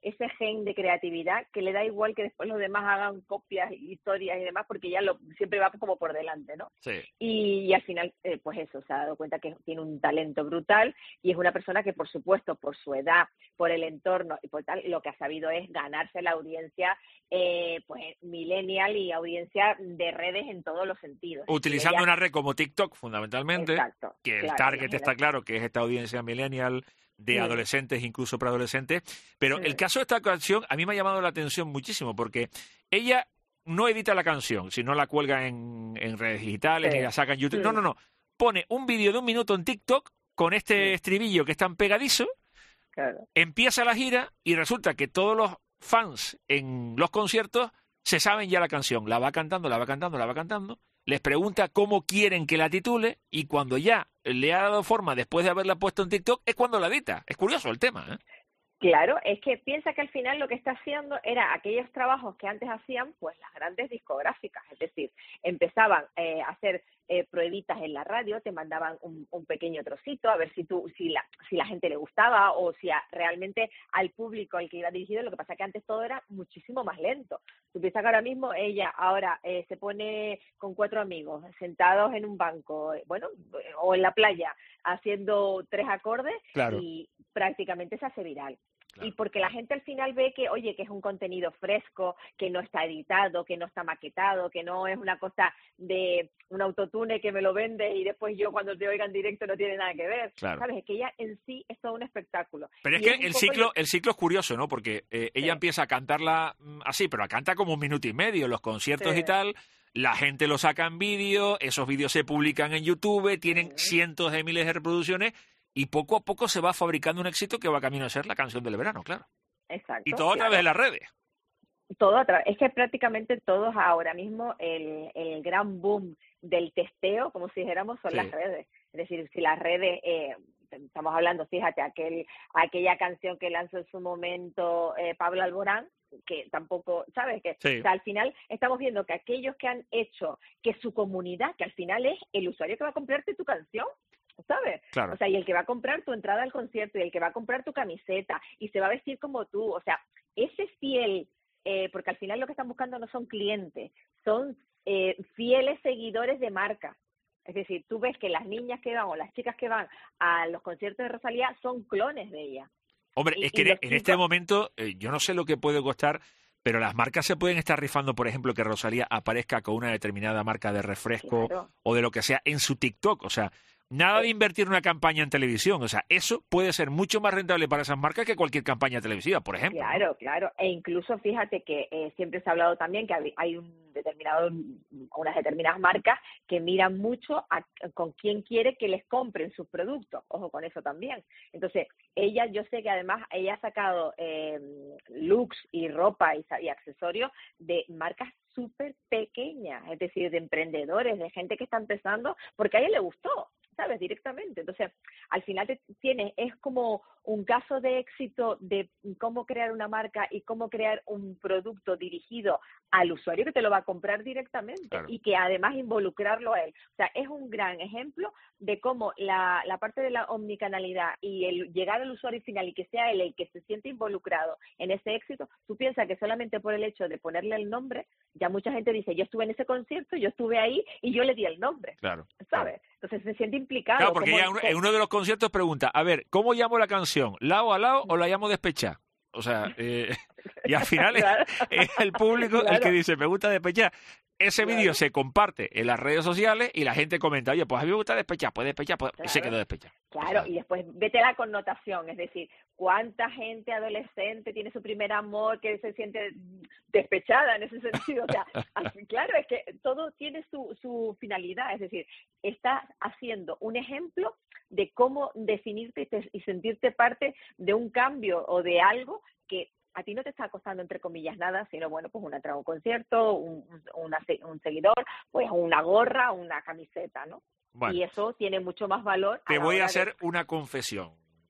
ese gen de creatividad que le da igual que después los demás hagan copias, historias y demás, porque ya lo siempre va como por delante, ¿no? Sí. Y, y al final, eh, pues eso, se ha dado cuenta que tiene un talento brutal y es una persona que, por supuesto, por su edad, por el entorno y por tal, lo que ha sabido es ganarse la audiencia, eh, pues millennial y audiencia de redes en todos los sentidos. Utilizando ella... una red como TikTok, fundamentalmente, Exacto, que el claro, target imagínate. está claro, que es esta audiencia millennial, de Sí. adolescentes, incluso preadolescentes. Pero Sí. el caso de esta canción a mí me ha llamado la atención muchísimo, porque ella no edita la canción, sino la cuelga en, en redes digitales, Sí. ni la saca en YouTube. Sí. No, no, no. Pone un vídeo de un minuto en TikTok con este Sí. estribillo que es tan pegadizo, Claro. empieza la gira y resulta que todos los fans en los conciertos se saben ya la canción. La va cantando, la va cantando, la va cantando. Les pregunta cómo quieren que la titule y cuando ya le ha dado forma después de haberla puesto en TikTok es cuando la edita. Es curioso el tema, ¿eh? Claro, es que piensa que al final lo que está haciendo era aquellos trabajos que antes hacían pues las grandes discográficas, es decir, empezaban eh, a hacer eh, pruebitas en la radio, te mandaban un, un pequeño trocito a ver si tú, si la, si la gente le gustaba o si a, realmente al público al que iba dirigido. Lo que pasa es que antes todo era muchísimo más lento. Tú piensas que ahora mismo ella ahora eh, se pone con cuatro amigos sentados en un banco, eh, bueno, o en la playa haciendo tres acordes Claro. y prácticamente se hace viral. Claro. Y porque la gente al final ve que, oye, que es un contenido fresco, que no está editado, que no está maquetado, que no es una cosa de un autotune que me lo vende y después yo cuando te oiga en directo no tiene nada que ver. Claro. ¿Sabes? Es que ella en sí es todo un espectáculo. Pero es Y que un el poco ciclo, lo- el ciclo es curioso, ¿no? Porque eh, ella Sí. empieza a cantarla mm, así, pero la canta como un minuto y medio, los conciertos Sí. y tal. La gente lo saca en vídeo, esos vídeos se publican en YouTube, tienen cientos de miles de reproducciones y poco a poco se va fabricando un éxito que va camino a ser la canción del verano, claro. Exacto. Y todo a claro. través de las redes. Todo a tra- es que prácticamente todos ahora mismo el, el gran boom del testeo, como si dijéramos, son Sí. las redes. Es decir, si las redes, eh, estamos hablando, fíjate, aquel aquella canción que lanzó en su momento eh, Pablo Alborán, que tampoco, ¿sabes? Que Sí. o sea, al final estamos viendo que aquellos que han hecho que su comunidad, que al final es el usuario que va a comprarte tu canción, ¿sabes? Claro. O sea, y el que va a comprar tu entrada al concierto y el que va a comprar tu camiseta y se va a vestir como tú, o sea, ese fiel, eh, porque al final lo que están buscando no son clientes, son eh, fieles seguidores de marca. Es decir, tú ves que las niñas que van o las chicas que van a los conciertos de Rosalía son clones de ella. Hombre, Y- es que y en, los en chicos- este momento, eh, yo no sé lo que puede costar, pero las marcas se pueden estar rifando, por ejemplo, que Rosalía aparezca con una determinada marca de refresco Claro. o de lo que sea en su TikTok. O sea, nada de invertir en una campaña en televisión. O sea, eso puede ser mucho más rentable para esas marcas que cualquier campaña televisiva, por ejemplo. ¿no? Claro, claro. E incluso fíjate que eh, siempre se ha hablado también que hay- hay un determinado, unas determinadas marcas que miran mucho a, con quién quiere que les compren sus productos. Ojo con eso también. Entonces, ella, yo sé que además ella ha sacado eh, looks y ropa y, sa- y accesorios de marcas súper pequeñas, es decir, de emprendedores, de gente que está empezando, porque a ella le gustó, ¿sabes? Directamente. Entonces, al final te tienes, es como un caso de éxito de cómo crear una marca y cómo crear un producto dirigido al usuario que te lo va a comprar directamente Claro. y que además involucrarlo a él. O sea, es un gran ejemplo de cómo la, la parte de la omnicanalidad y el llegar al usuario final y que sea él el que se siente involucrado en ese éxito, tú piensas que solamente por el hecho de ponerle el nombre, ya mucha gente dice, yo estuve en ese concierto, yo estuve ahí y yo le di el nombre, Claro. ¿sabes? Entonces se siente implicado. Claro, porque como- ella en uno- en uno de los conciertos pregunta, a ver, ¿cómo llamo la canción? ¿Lao a lao o la llamo despechá? O sea, eh, y al final es, Claro. es el público el Claro. que dice, me gusta despechá. Ese Claro. vídeo se comparte en las redes sociales y la gente comenta, oye, pues a mí me gusta despechá, pues despechá, pues... y se Claro. quedó despechá. Claro, y después vete a la connotación, es decir, cuánta gente adolescente tiene su primer amor que se siente despechada en ese sentido. O sea, así- claro, es que todo tiene su, su finalidad, es decir, estás haciendo un ejemplo de cómo definirte y, te- y sentirte parte de un cambio o de algo que a ti no te está costando, entre comillas, nada, sino, bueno, pues una entrada a un concierto, un, un, una se- un seguidor, pues una gorra, una camiseta, ¿no? Bueno. Y eso tiene mucho más valor. Te a la voy a hora hacer de... una confesión.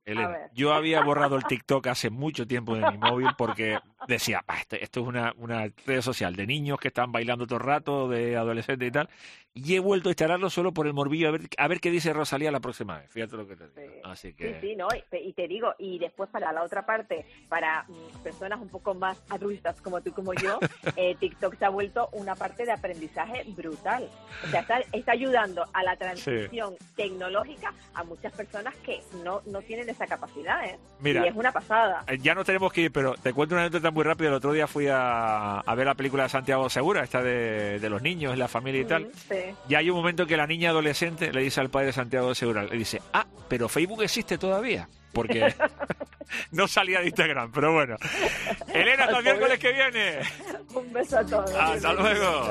Elena, yo había borrado el TikTok hace mucho tiempo de mi móvil porque decía, ah, esto, esto es una, una red social de niños que están bailando todo el rato, de adolescentes y tal, y he vuelto a instalarlo solo por el morbillo a ver, a ver qué dice Rosalía la próxima vez. Fíjate lo que te digo. Sí. Así que... Sí, sí, no, y, y te digo, y después para la otra parte, para mm, personas un poco más adultas como tú, como yo, eh, TikTok se ha vuelto una parte de aprendizaje brutal. O sea, está, está ayudando a la transición sí. tecnológica a muchas personas que no, no tienen esa capacidad, ¿eh? Mira, y es una pasada. Ya no tenemos que ir, pero te cuento una anécdota muy rápida. El otro día fui a, a ver la película de Santiago Segura, esta de, de los niños, la familia y tal. Sí. Y hay un momento que la niña adolescente le dice al padre de Santiago Segura, le dice, ah, pero Facebook existe todavía, porque no salía de Instagram, pero bueno. Elena, hasta el miércoles que viene. Un beso a todos. Hasta luego.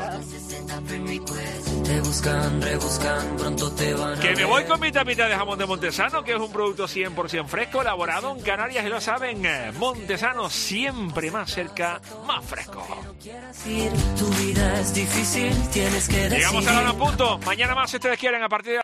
Te buscan, rebuscan, pronto te van a Que me ver. voy con mi tapita de jamón de Montesano, que es un producto cien por ciento fresco, elaborado en Canarias, y lo saben, Montesano siempre más cerca, más fresco. Tu vida es difícil, tienes que decidir. Llegamos a la hora en punto. Mañana más, si ustedes quieren, a partir de